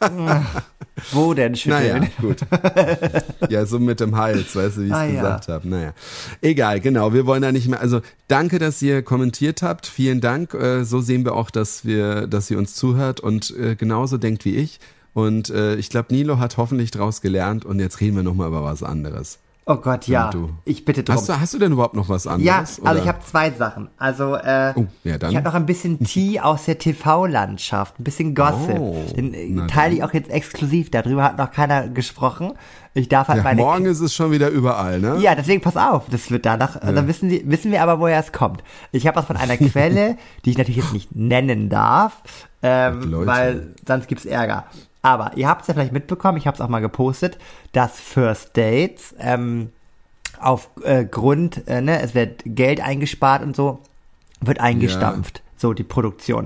Wo denn schütteln? Naja, gut. Ja, so mit dem Hals, weißt du, wie ich es Ah, ja. gesagt habe. Naja, egal, genau, wir wollen da nicht mehr, also danke, dass ihr kommentiert habt, vielen Dank, äh, so sehen wir auch, dass wir, dass ihr uns zuhört und äh, genauso denkt wie ich und äh, ich glaube, Nilo hat hoffentlich draus gelernt und jetzt reden wir nochmal über was anderes. Oh Gott, ja. Und du? Ich bitte drum. Hast du, hast du denn überhaupt noch was ja, anderes? also oder? ich habe zwei Sachen. Also äh, Oh, ja, dann. ich habe noch ein bisschen Tee aus der T V-Landschaft, ein bisschen Gossip. Oh, Den äh, na teile dann. ich auch jetzt exklusiv. Darüber hat noch keiner gesprochen. Ich darf halt Ja, meine morgen ist es schon wieder überall, ne? Ja, deswegen pass auf, das wird danach, dann wissen, die, wissen wir aber, woher es kommt. Ich habe was von einer Quelle, die ich natürlich jetzt nicht nennen darf, ähm, Leute. weil sonst gibt's Ärger. Aber ihr habt es ja vielleicht mitbekommen, ich habe es auch mal gepostet, dass First Dates ähm, auf äh, Grund, äh, ne, es wird Geld eingespart und so, wird eingestampft, so die Produktion.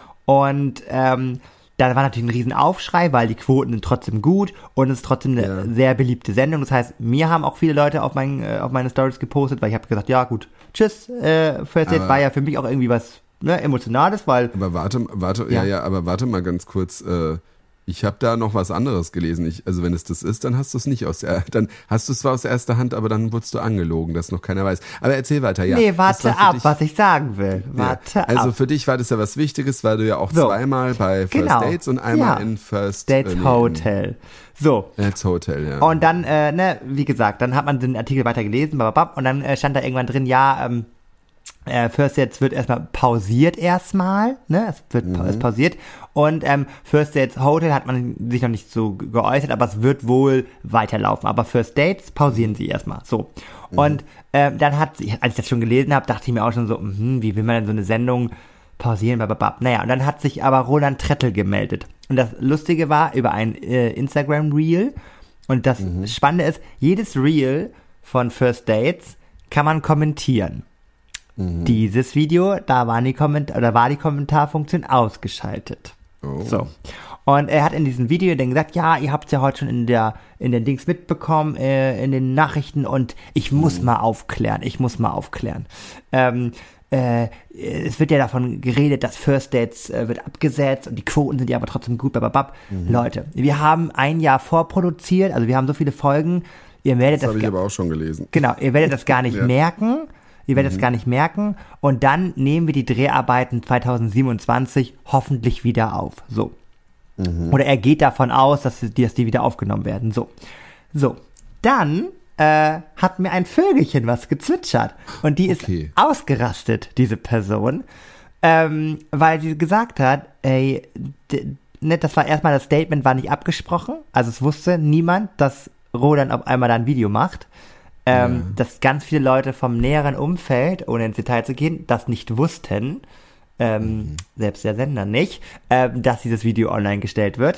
Und ähm, da war natürlich ein riesen Aufschrei, weil die Quoten sind trotzdem gut und es ist trotzdem eine Ja. sehr beliebte Sendung. Das heißt, mir haben auch viele Leute auf, mein, äh, auf meine Stories gepostet, weil ich habe gesagt, ja gut, tschüss, äh, First Dates Aber- war ja für mich auch irgendwie was ne, Emotionales, weil Aber warte, warte, ja. Ja. ja, aber warte mal ganz kurz. Äh, ich habe da noch was anderes gelesen. Ich, also wenn es das ist, dann hast du es nicht aus der, dann hast du es zwar aus erster Hand, aber dann wurdest du angelogen, dass noch keiner weiß. Aber erzähl weiter, ja. nee, Das warte war für ab, dich- was ich sagen will. Warte ja. Also ab. für dich war das ja was Wichtiges, weil du ja auch So. zweimal bei First Genau. Dates und einmal Ja. in First Dates äh, nee, Hotel. So. In, Dates Hotel, ja. Und dann, äh, ne, wie gesagt, dann hat man den Artikel weiter gelesen, bababab, und dann äh, stand da irgendwann drin, ja, ähm, äh, First Dates wird erstmal pausiert erstmal, ne, es wird Mhm. es pausiert und ähm, First Dates Hotel hat man sich noch nicht so ge- geäußert, aber es wird wohl weiterlaufen, aber First Dates pausieren sie erstmal, so. Mhm. Und ähm, dann hat sie, als ich das schon gelesen habe, dachte ich mir auch schon so, mh, wie will man denn so eine Sendung pausieren, bababab. Naja, und dann hat sich aber Roland Trettel gemeldet. Und das Lustige war, über ein äh, Instagram-Reel, und das Spannende ist, jedes Reel von First Dates kann man kommentieren. Dieses Video, da waren die Komment oder war die Kommentarfunktion ausgeschaltet. Oh. So. Und er hat in diesem Video dann gesagt, ja, ihr habt es ja heute schon in der in den Dings mitbekommen, äh, in den Nachrichten, und ich muss mal aufklären, ich muss mal aufklären. Ähm, äh, es wird ja davon geredet, dass First Dates äh, wird abgesetzt und die Quoten sind ja aber trotzdem gut, bababab. Leute, wir haben ein Jahr vorproduziert, also wir haben so viele Folgen, ihr werdet das das, habe ich ga- aber auch schon gelesen. genau, ihr werdet das gar nicht Ja. merken. Ihr werdet es gar nicht merken. Und dann nehmen wir die Dreharbeiten zweitausendsiebenundzwanzig hoffentlich wieder auf. So. Oder er geht davon aus, dass die, dass die wieder aufgenommen werden. So. So. Dann äh, hat mir ein Vögelchen was gezwitschert. Und die ist Okay. ausgerastet, diese Person. Ähm, weil sie gesagt hat, ey, d- ne, das war erstmal, das Statement war nicht abgesprochen. Also es wusste niemand, dass Roland auf einmal da ein Video macht. Ähm, Ja. Dass ganz viele Leute vom näheren Umfeld, ohne ins Detail zu gehen, das nicht wussten, ähm, selbst der Sender nicht, ähm, dass dieses Video online gestellt wird.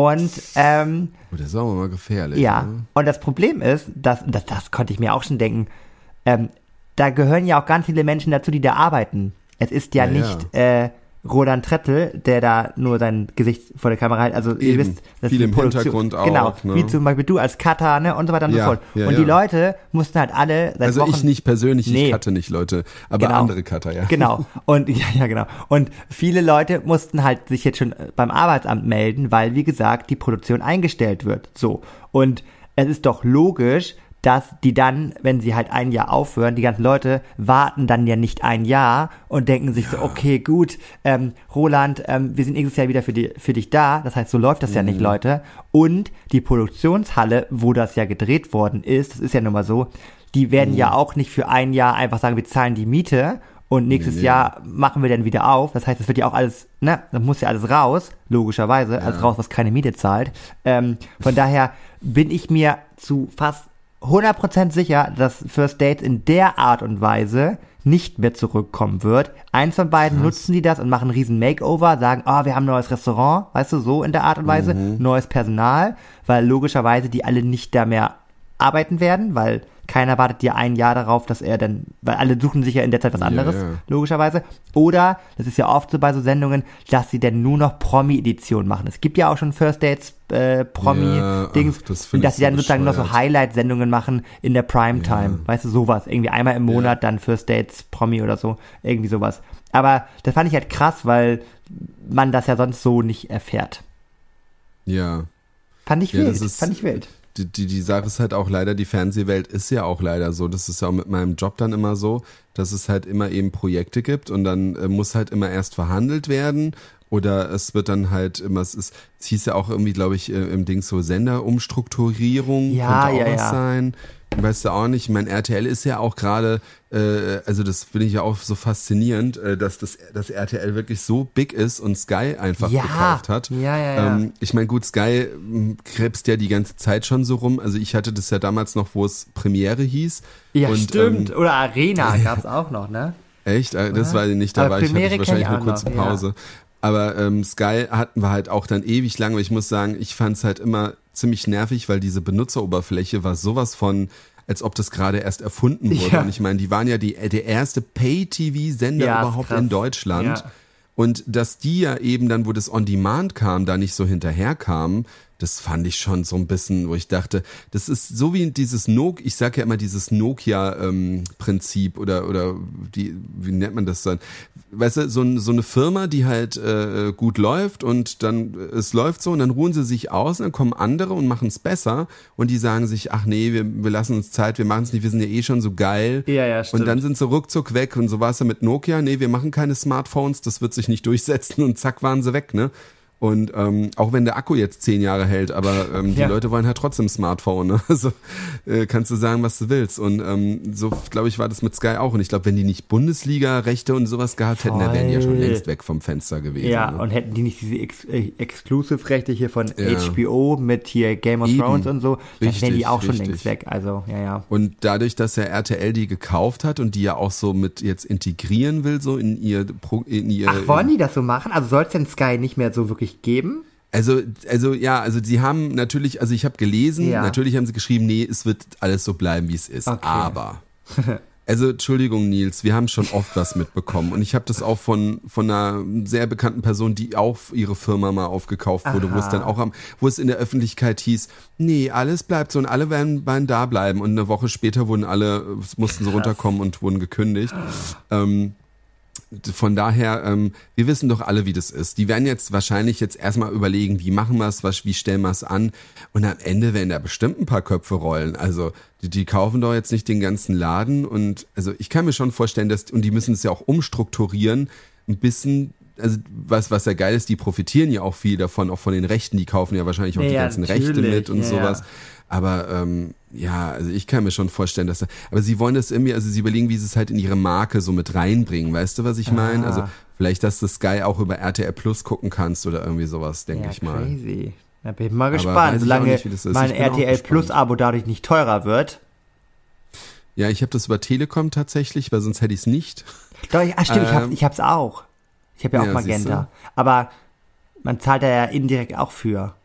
Und ähm, Oh, das ist auch mal gefährlich. ja, Ne? und das Problem ist, dass, das, das konnte ich mir auch schon denken, ähm, da gehören ja auch ganz viele Menschen dazu, die da arbeiten. Es ist ja, Ja, nicht äh, Roland Trettel, der da nur sein Gesicht vor der Kamera hält. Also ihr Eben. wisst, das Viel ist im eine Produktion. Hintergrund auch, Genau, ne? wie zum Beispiel du als Cutter, ne, und so weiter und Ja, so fort. ja, und ja. die Leute mussten halt alle seit Also Wochen... ich nicht persönlich, Nee. ich cutte nicht, Leute, aber Genau. andere Cutter, ja. Genau. Und ja, ja, genau. Und viele Leute mussten halt sich jetzt schon beim Arbeitsamt melden, weil, wie gesagt, die Produktion eingestellt wird. So. Und es ist doch logisch, dass die dann, wenn sie halt ein Jahr aufhören, die ganzen Leute warten dann ja nicht ein Jahr und denken sich so, okay, gut, ähm, Roland, ähm, wir sind nächstes Jahr wieder für, die, für dich da. Das heißt, so läuft das ja nicht, Leute. Und die Produktionshalle, wo das ja gedreht worden ist, das ist ja nun mal so, die werden ja auch nicht für ein Jahr einfach sagen, wir zahlen die Miete und nächstes Nee. Jahr machen wir dann wieder auf. Das heißt, es wird ja auch alles, ne, das muss ja alles raus, logischerweise, alles raus, was keine Miete zahlt. Ähm, von daher bin ich mir zu fast hundert Prozent sicher, dass First Dates in der Art und Weise nicht mehr zurückkommen wird. Eins von beiden nutzen die das und machen einen riesen Makeover, sagen, oh, wir haben ein neues Restaurant, weißt du, so in der Art und Weise, neues Personal, weil logischerweise die alle nicht da mehr arbeiten werden, weil keiner wartet ja ein Jahr darauf, dass er dann, weil alle suchen sich ja in der Zeit was anderes, ja. logischerweise. Oder, das ist ja oft so bei so Sendungen, dass sie dann nur noch Promi-Edition machen. Es gibt ja auch schon First Dates äh, Promi-Dings. Ja, ach, das und find dass ich sie dann so sozusagen noch so bescheuert. Highlight-Sendungen machen in der Primetime. Weißt du, sowas. Irgendwie einmal im Monat dann First Dates Promi oder so. Irgendwie sowas. Aber das fand ich halt krass, weil man das ja sonst so nicht erfährt. Ja. Fand ich Ja, wild. das ist- Fand ich wild. Die, die, die Sache ist halt auch leider, die Fernsehwelt ist ja auch leider so. Das ist ja auch mit meinem Job dann immer so, dass es halt immer eben Projekte gibt und dann äh, muss halt immer erst verhandelt werden oder es wird dann halt immer, es ist, es hieß ja auch irgendwie, glaube ich, äh, im Ding so Senderumstrukturierung, Ja, könnte auch ja, was ja. sein. Weißt du auch nicht, mein R T L ist ja auch gerade, äh, also das finde ich ja auch so faszinierend, äh, dass das, das R T L wirklich so big ist und Sky einfach Ja. gekauft hat. Ja, ja, ja. Ähm, ich meine, gut, Sky m, krebst ja die ganze Zeit schon so rum. Also ich hatte das ja damals noch, wo es Premiere hieß. Ja, und, stimmt. Ähm, Oder Arena gab's auch noch, ne? echt? Äh, Das war nicht, da Aber war ich, hatte Premiere ich wahrscheinlich kenn eine ich auch kurze noch, ja. Pause. Aber ähm, Sky hatten wir halt auch dann ewig lang. Aber ich muss sagen, ich fand es halt immer ziemlich nervig, weil diese Benutzeroberfläche war sowas von, als ob das gerade erst erfunden wurde. Ja. Und ich meine, die waren ja die, der erste Pay-T V-Sender Ja, ist überhaupt krass. in Deutschland. Ja. Und dass die ja eben dann, wo das On-Demand kam, da nicht so hinterherkamen, das fand ich schon so ein bisschen, wo ich dachte, das ist so wie dieses Nokia, ich sage ja immer dieses Nokia-Prinzip oder oder die, wie nennt man das dann? Weißt du, so, ein, so eine Firma, die halt äh, gut läuft und dann, äh, es läuft so und dann ruhen sie sich aus und dann kommen andere und machen es besser und die sagen sich, ach nee, wir, wir lassen uns Zeit, wir machen es nicht, wir sind ja eh schon so geil. Ja, ja, stimmt. Und dann sind sie ruckzuck weg und so war es ja mit Nokia, nee, wir machen keine Smartphones, das wird sich nicht durchsetzen und zack waren sie weg, ne? Und ähm, auch wenn der Akku jetzt zehn Jahre hält, aber ähm, die Ja. Leute wollen halt trotzdem Smartphone. Ne? Also äh, kannst du sagen, was du willst. Und ähm, so, glaube ich, war das mit Sky auch. Und ich glaube, wenn die nicht Bundesliga-Rechte und sowas gehabt hätten, dann wären die ja schon Voll. längst weg vom Fenster gewesen. Ja, ne? und hätten die nicht diese Ex äh, Exclusive-Rechte hier von Ja. H B O mit hier Game of Eben. Thrones und so, dann wären die Richtig, auch schon richtig. längst weg. Also, ja, ja. Und dadurch, dass ja R T L die gekauft hat und die ja auch so mit jetzt integrieren will, so in ihr, Pro- in ihr Ach, wollen die das so machen? Also soll es denn Sky nicht mehr so wirklich geben? Also, also ja, also sie haben natürlich, also ich habe gelesen, Ja. natürlich haben sie geschrieben, nee, es wird alles so bleiben, wie es ist. Okay. Aber, also Entschuldigung, Nils, wir haben schon oft was mitbekommen und ich habe das auch von von einer sehr bekannten Person, die auch ihre Firma mal aufgekauft wurde, wo es Aha. dann auch am, wo es in der Öffentlichkeit hieß, nee, alles bleibt so und alle werden, werden da bleiben und eine Woche später wurden alle, mussten sie runterkommen und wurden gekündigt. Ähm, Von daher, ähm, wir wissen doch alle, wie das ist. Die werden jetzt wahrscheinlich jetzt erstmal überlegen, wie machen wir es, was, wie stellen wir es an. Und am Ende werden da bestimmt ein paar Köpfe rollen. Also die, die kaufen doch jetzt nicht den ganzen Laden. Und also ich kann mir schon vorstellen, dass, und die müssen es ja auch umstrukturieren, ein bisschen. Also was, was ja geil ist, die profitieren ja auch viel davon, auch von den Rechten. Die kaufen ja wahrscheinlich auch Ja, die ja, ganzen Rechte natürlich, mit und ja, sowas. ja. Aber ähm, ja, also ich kann mir schon vorstellen, dass da, aber sie wollen das irgendwie, also sie überlegen, wie sie es halt in ihre Marke so mit reinbringen, weißt du, was ich meine? Ah. Also vielleicht, dass du Sky auch über R T L Plus gucken kannst oder irgendwie sowas, denke Ja, ich mal. crazy. Da bin ich mal Aber gespannt, weiß ich auch solange nicht, wie das ist. mein Ich bin auch R T L gespannt. Plus Abo dadurch nicht teurer wird. Ja, ich habe das über Telekom tatsächlich, weil sonst hätte ich es nicht. Doch, ich, ah, stimmt, ich, hab, Ähm, ich hab's auch. Ich habe ja auch ja, Magenta. siehste. Aber man zahlt da ja indirekt auch für.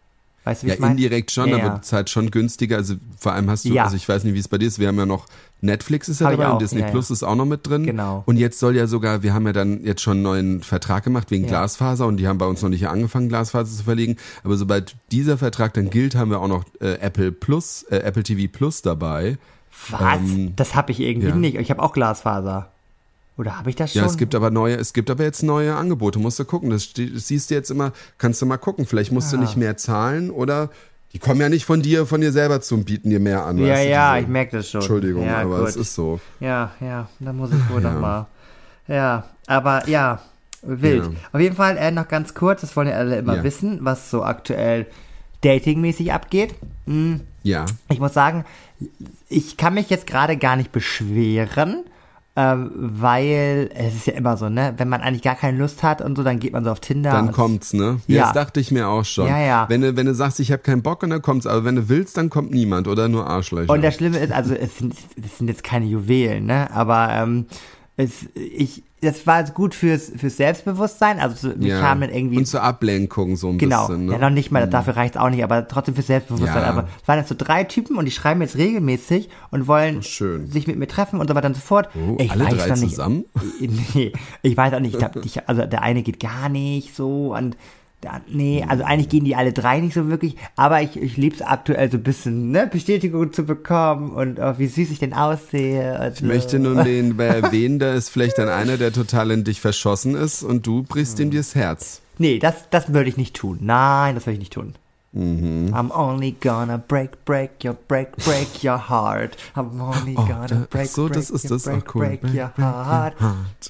Weißt du, wie Ja, ich meine? indirekt schon, Ja, aber ja. du zahlst schon günstiger. Also vor allem hast du, Ja. also ich weiß nicht, wie es bei dir ist, wir haben ja noch Netflix ist ja Hab ich dabei auch, und Disney ja, ja. Plus ist auch noch mit drin. Genau. Und jetzt soll ja sogar, wir haben ja dann jetzt schon einen neuen Vertrag gemacht wegen Ja. Glasfaser und die haben bei uns noch nicht angefangen, Glasfaser zu verlegen. Aber sobald dieser Vertrag dann gilt, haben wir auch noch äh, Apple Plus, äh, Apple T V Plus dabei. Was? Ähm, das habe ich irgendwie ja. nicht. Ich habe auch Glasfaser. Oder habe ich das schon? Ja, es gibt aber neue, es gibt aber jetzt neue Angebote, musst du gucken. Das, ste- das siehst du jetzt immer, kannst du mal gucken. Vielleicht musst du Ah. nicht mehr zahlen oder die kommen ja nicht von dir, von dir selber zu und bieten dir mehr an. Ja, weißt du, ja, diese- ich merke das schon. Entschuldigung, ja, aber gut. es ist so. Ja, ja, da muss ich wohl noch mal. Ja, aber ja, wild. Ja. Auf jeden Fall äh, noch ganz kurz, das wollen ja alle immer Ja. wissen, was so aktuell datingmäßig abgeht. Hm, Ja. ich muss sagen, ich kann mich jetzt gerade gar nicht beschweren, ähm, weil es ist ja immer so, ne, wenn man eigentlich gar keine Lust hat und so, dann geht man so auf Tinder. Dann und kommt's, ne? Ja. Ja. Das dachte ich mir auch schon. Ja, ja. Wenn du, wenn du sagst, ich habe keinen Bock und dann kommt's, aber wenn du willst, dann kommt niemand oder nur Arschlöcher. Und das Schlimme ist, also es sind, es sind jetzt keine Juwelen, ne? Aber ähm, es, ich, das war jetzt gut fürs, fürs Selbstbewusstsein. Also mich ja. haben dann irgendwie. Und zur Ablenkung so ein Genau, bisschen, ne? ja noch nicht mal, dafür reicht's auch nicht, aber trotzdem fürs Selbstbewusstsein. Ja. Aber es waren jetzt so drei Typen und die schreiben jetzt regelmäßig und wollen schön. sich mit mir treffen und so weiter und so fort. Oh, ich alle weiß drei noch nicht, zusammen? Nee, ich weiß auch nicht, ich glaub, ich, also der eine geht gar nicht so und der, nee, also eigentlich gehen die alle drei nicht so wirklich, aber ich, ich lieb's aktuell so ein bisschen, ne, Bestätigung zu bekommen und oh, wie süß ich denn aussehe. Und Ich möchte nun den erwähnen, da ist vielleicht dann einer, der total in dich verschossen ist und du brichst ihm das Herz. Nee, das, das würde ich nicht tun. Nein, das würde ich nicht tun. Mhm. I'm only gonna break, break your, break, break your heart. I'm only Oh, gonna da- break, ach so, break, das ist your, das, break, ach cool. break Break, your break heart. your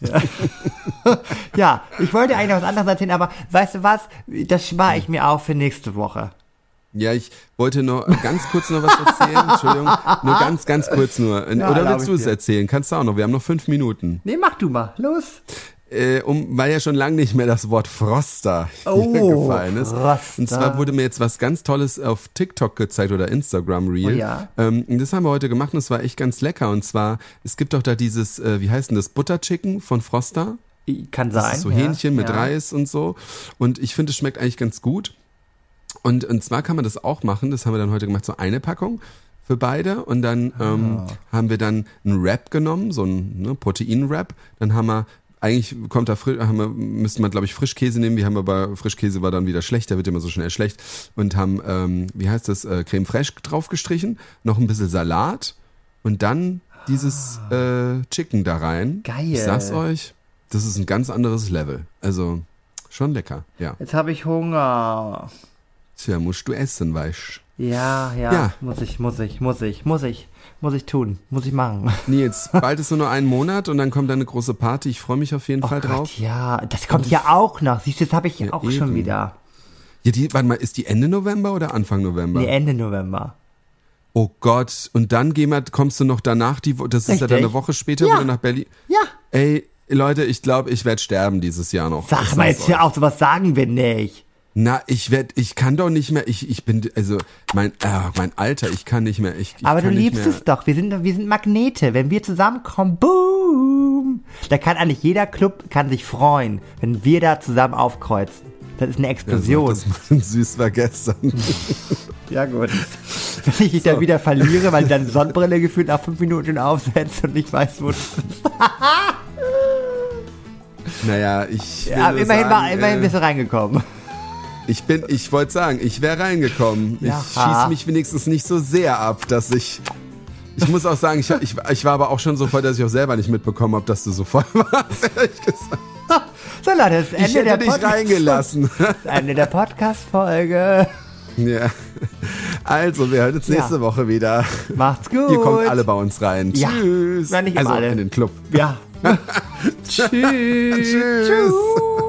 heart. Ja, ich wollte eigentlich noch was anderes erzählen, aber weißt du was? Das spare ich mir auf für nächste Woche. Ja, ich wollte nur ganz kurz noch was erzählen. Entschuldigung, nur ganz, ganz kurz nur. Ja, Oder erlaub willst ich du es dir. erzählen? Kannst du auch noch. Wir haben noch fünf Minuten. Nee, mach du mal. Los. Äh, um, weil ja schon lange nicht mehr das Wort Froster Oh, hier gefallen ist. Froster. Und zwar wurde mir jetzt was ganz Tolles auf TikTok gezeigt oder Instagram Reel. Oh ja. ähm, und das haben wir heute gemacht und es war echt ganz lecker. Und zwar, es gibt doch da dieses, äh, wie heißt denn das, Butter Chicken von Froster. Kann sein. Das ist so ja, Hähnchen mit ja. Reis und so. Und ich finde, es schmeckt eigentlich ganz gut. Und, und zwar kann man das auch machen, das haben wir dann heute gemacht, so eine Packung für beide. Und dann ähm, haben wir dann einen Wrap genommen, so einen ne, Protein-Wrap. Dann haben wir, eigentlich kommt da frisch, haben wir, müsste man glaube ich Frischkäse nehmen. Wir haben aber, Frischkäse war dann wieder schlecht, der wird immer so schnell schlecht. Und haben, ähm, wie heißt das, äh, Creme Fraiche draufgestrichen, noch ein bisschen Salat und dann dieses äh, Chicken da rein. Geil. Ich sag's euch, das ist ein ganz anderes Level. Also schon lecker, ja. Jetzt habe ich Hunger. Tja, musst du essen, weißt Ja, ja, Ja. Muss ich, muss ich, muss ich, muss ich, muss ich tun, muss ich machen. Nils, bald ist nur noch ein Monat und dann kommt eine große Party. Ich freue mich auf jeden Oh Fall Gott, drauf. ja, das kommt ja auch noch. Siehst du, das habe ich Ja, auch schon eben. wieder. Ja, die, warte mal, ist die Ende November oder Anfang November? Nee, Ende November. Oh Gott, und dann geh mal, kommst du noch danach, die, Wo- das ist ja Richtig. dann eine Woche später, Ja. wieder nach Berlin. Ja. Ey, Leute, ich glaube, ich werde sterben dieses Jahr noch. Sag Ich mal sag's jetzt hör euch. auf, sowas sagen wir nicht. Na, ich werd, ich kann doch nicht mehr, ich, ich bin, also, mein, äh, mein Alter, ich kann nicht mehr, ich, ich Aber du kann nicht liebst mehr. es doch. Wir sind, wir sind Magnete. Wenn wir zusammenkommen, boom. Da kann eigentlich jeder Club kann sich freuen, wenn wir da zusammen aufkreuzen. Das ist eine Explosion. Also, das mal süß war gestern. Ja, gut. Wenn ich dich dann wieder verliere, weil du deine Sonnenbrille gefühlt nach fünf Minuten aufsetzt und nicht weiß, wo du bist. Naja, ich. will Ja, nur immerhin, sagen, war, immerhin äh, bist du reingekommen. Ich bin, ich wollte sagen, ich wäre reingekommen. Ich Ja. schieße mich wenigstens nicht so sehr ab, dass ich. Ich muss auch sagen, ich, ich, ich war aber auch schon so voll, dass ich auch selber nicht mitbekommen habe, dass du so voll warst, ehrlich gesagt. So, Leute, das ist Ich Ende der hätte dich Podcast- reingelassen. Das Ende der Podcast-Folge. Ja. Also, wir hören uns nächste Ja. Woche wieder. Macht's gut. Ihr kommt alle bei uns rein. Ja. Tschüss. Na, nicht immer also alle. in den Club. Ja. Tschüss. Tschüss. Tschüss.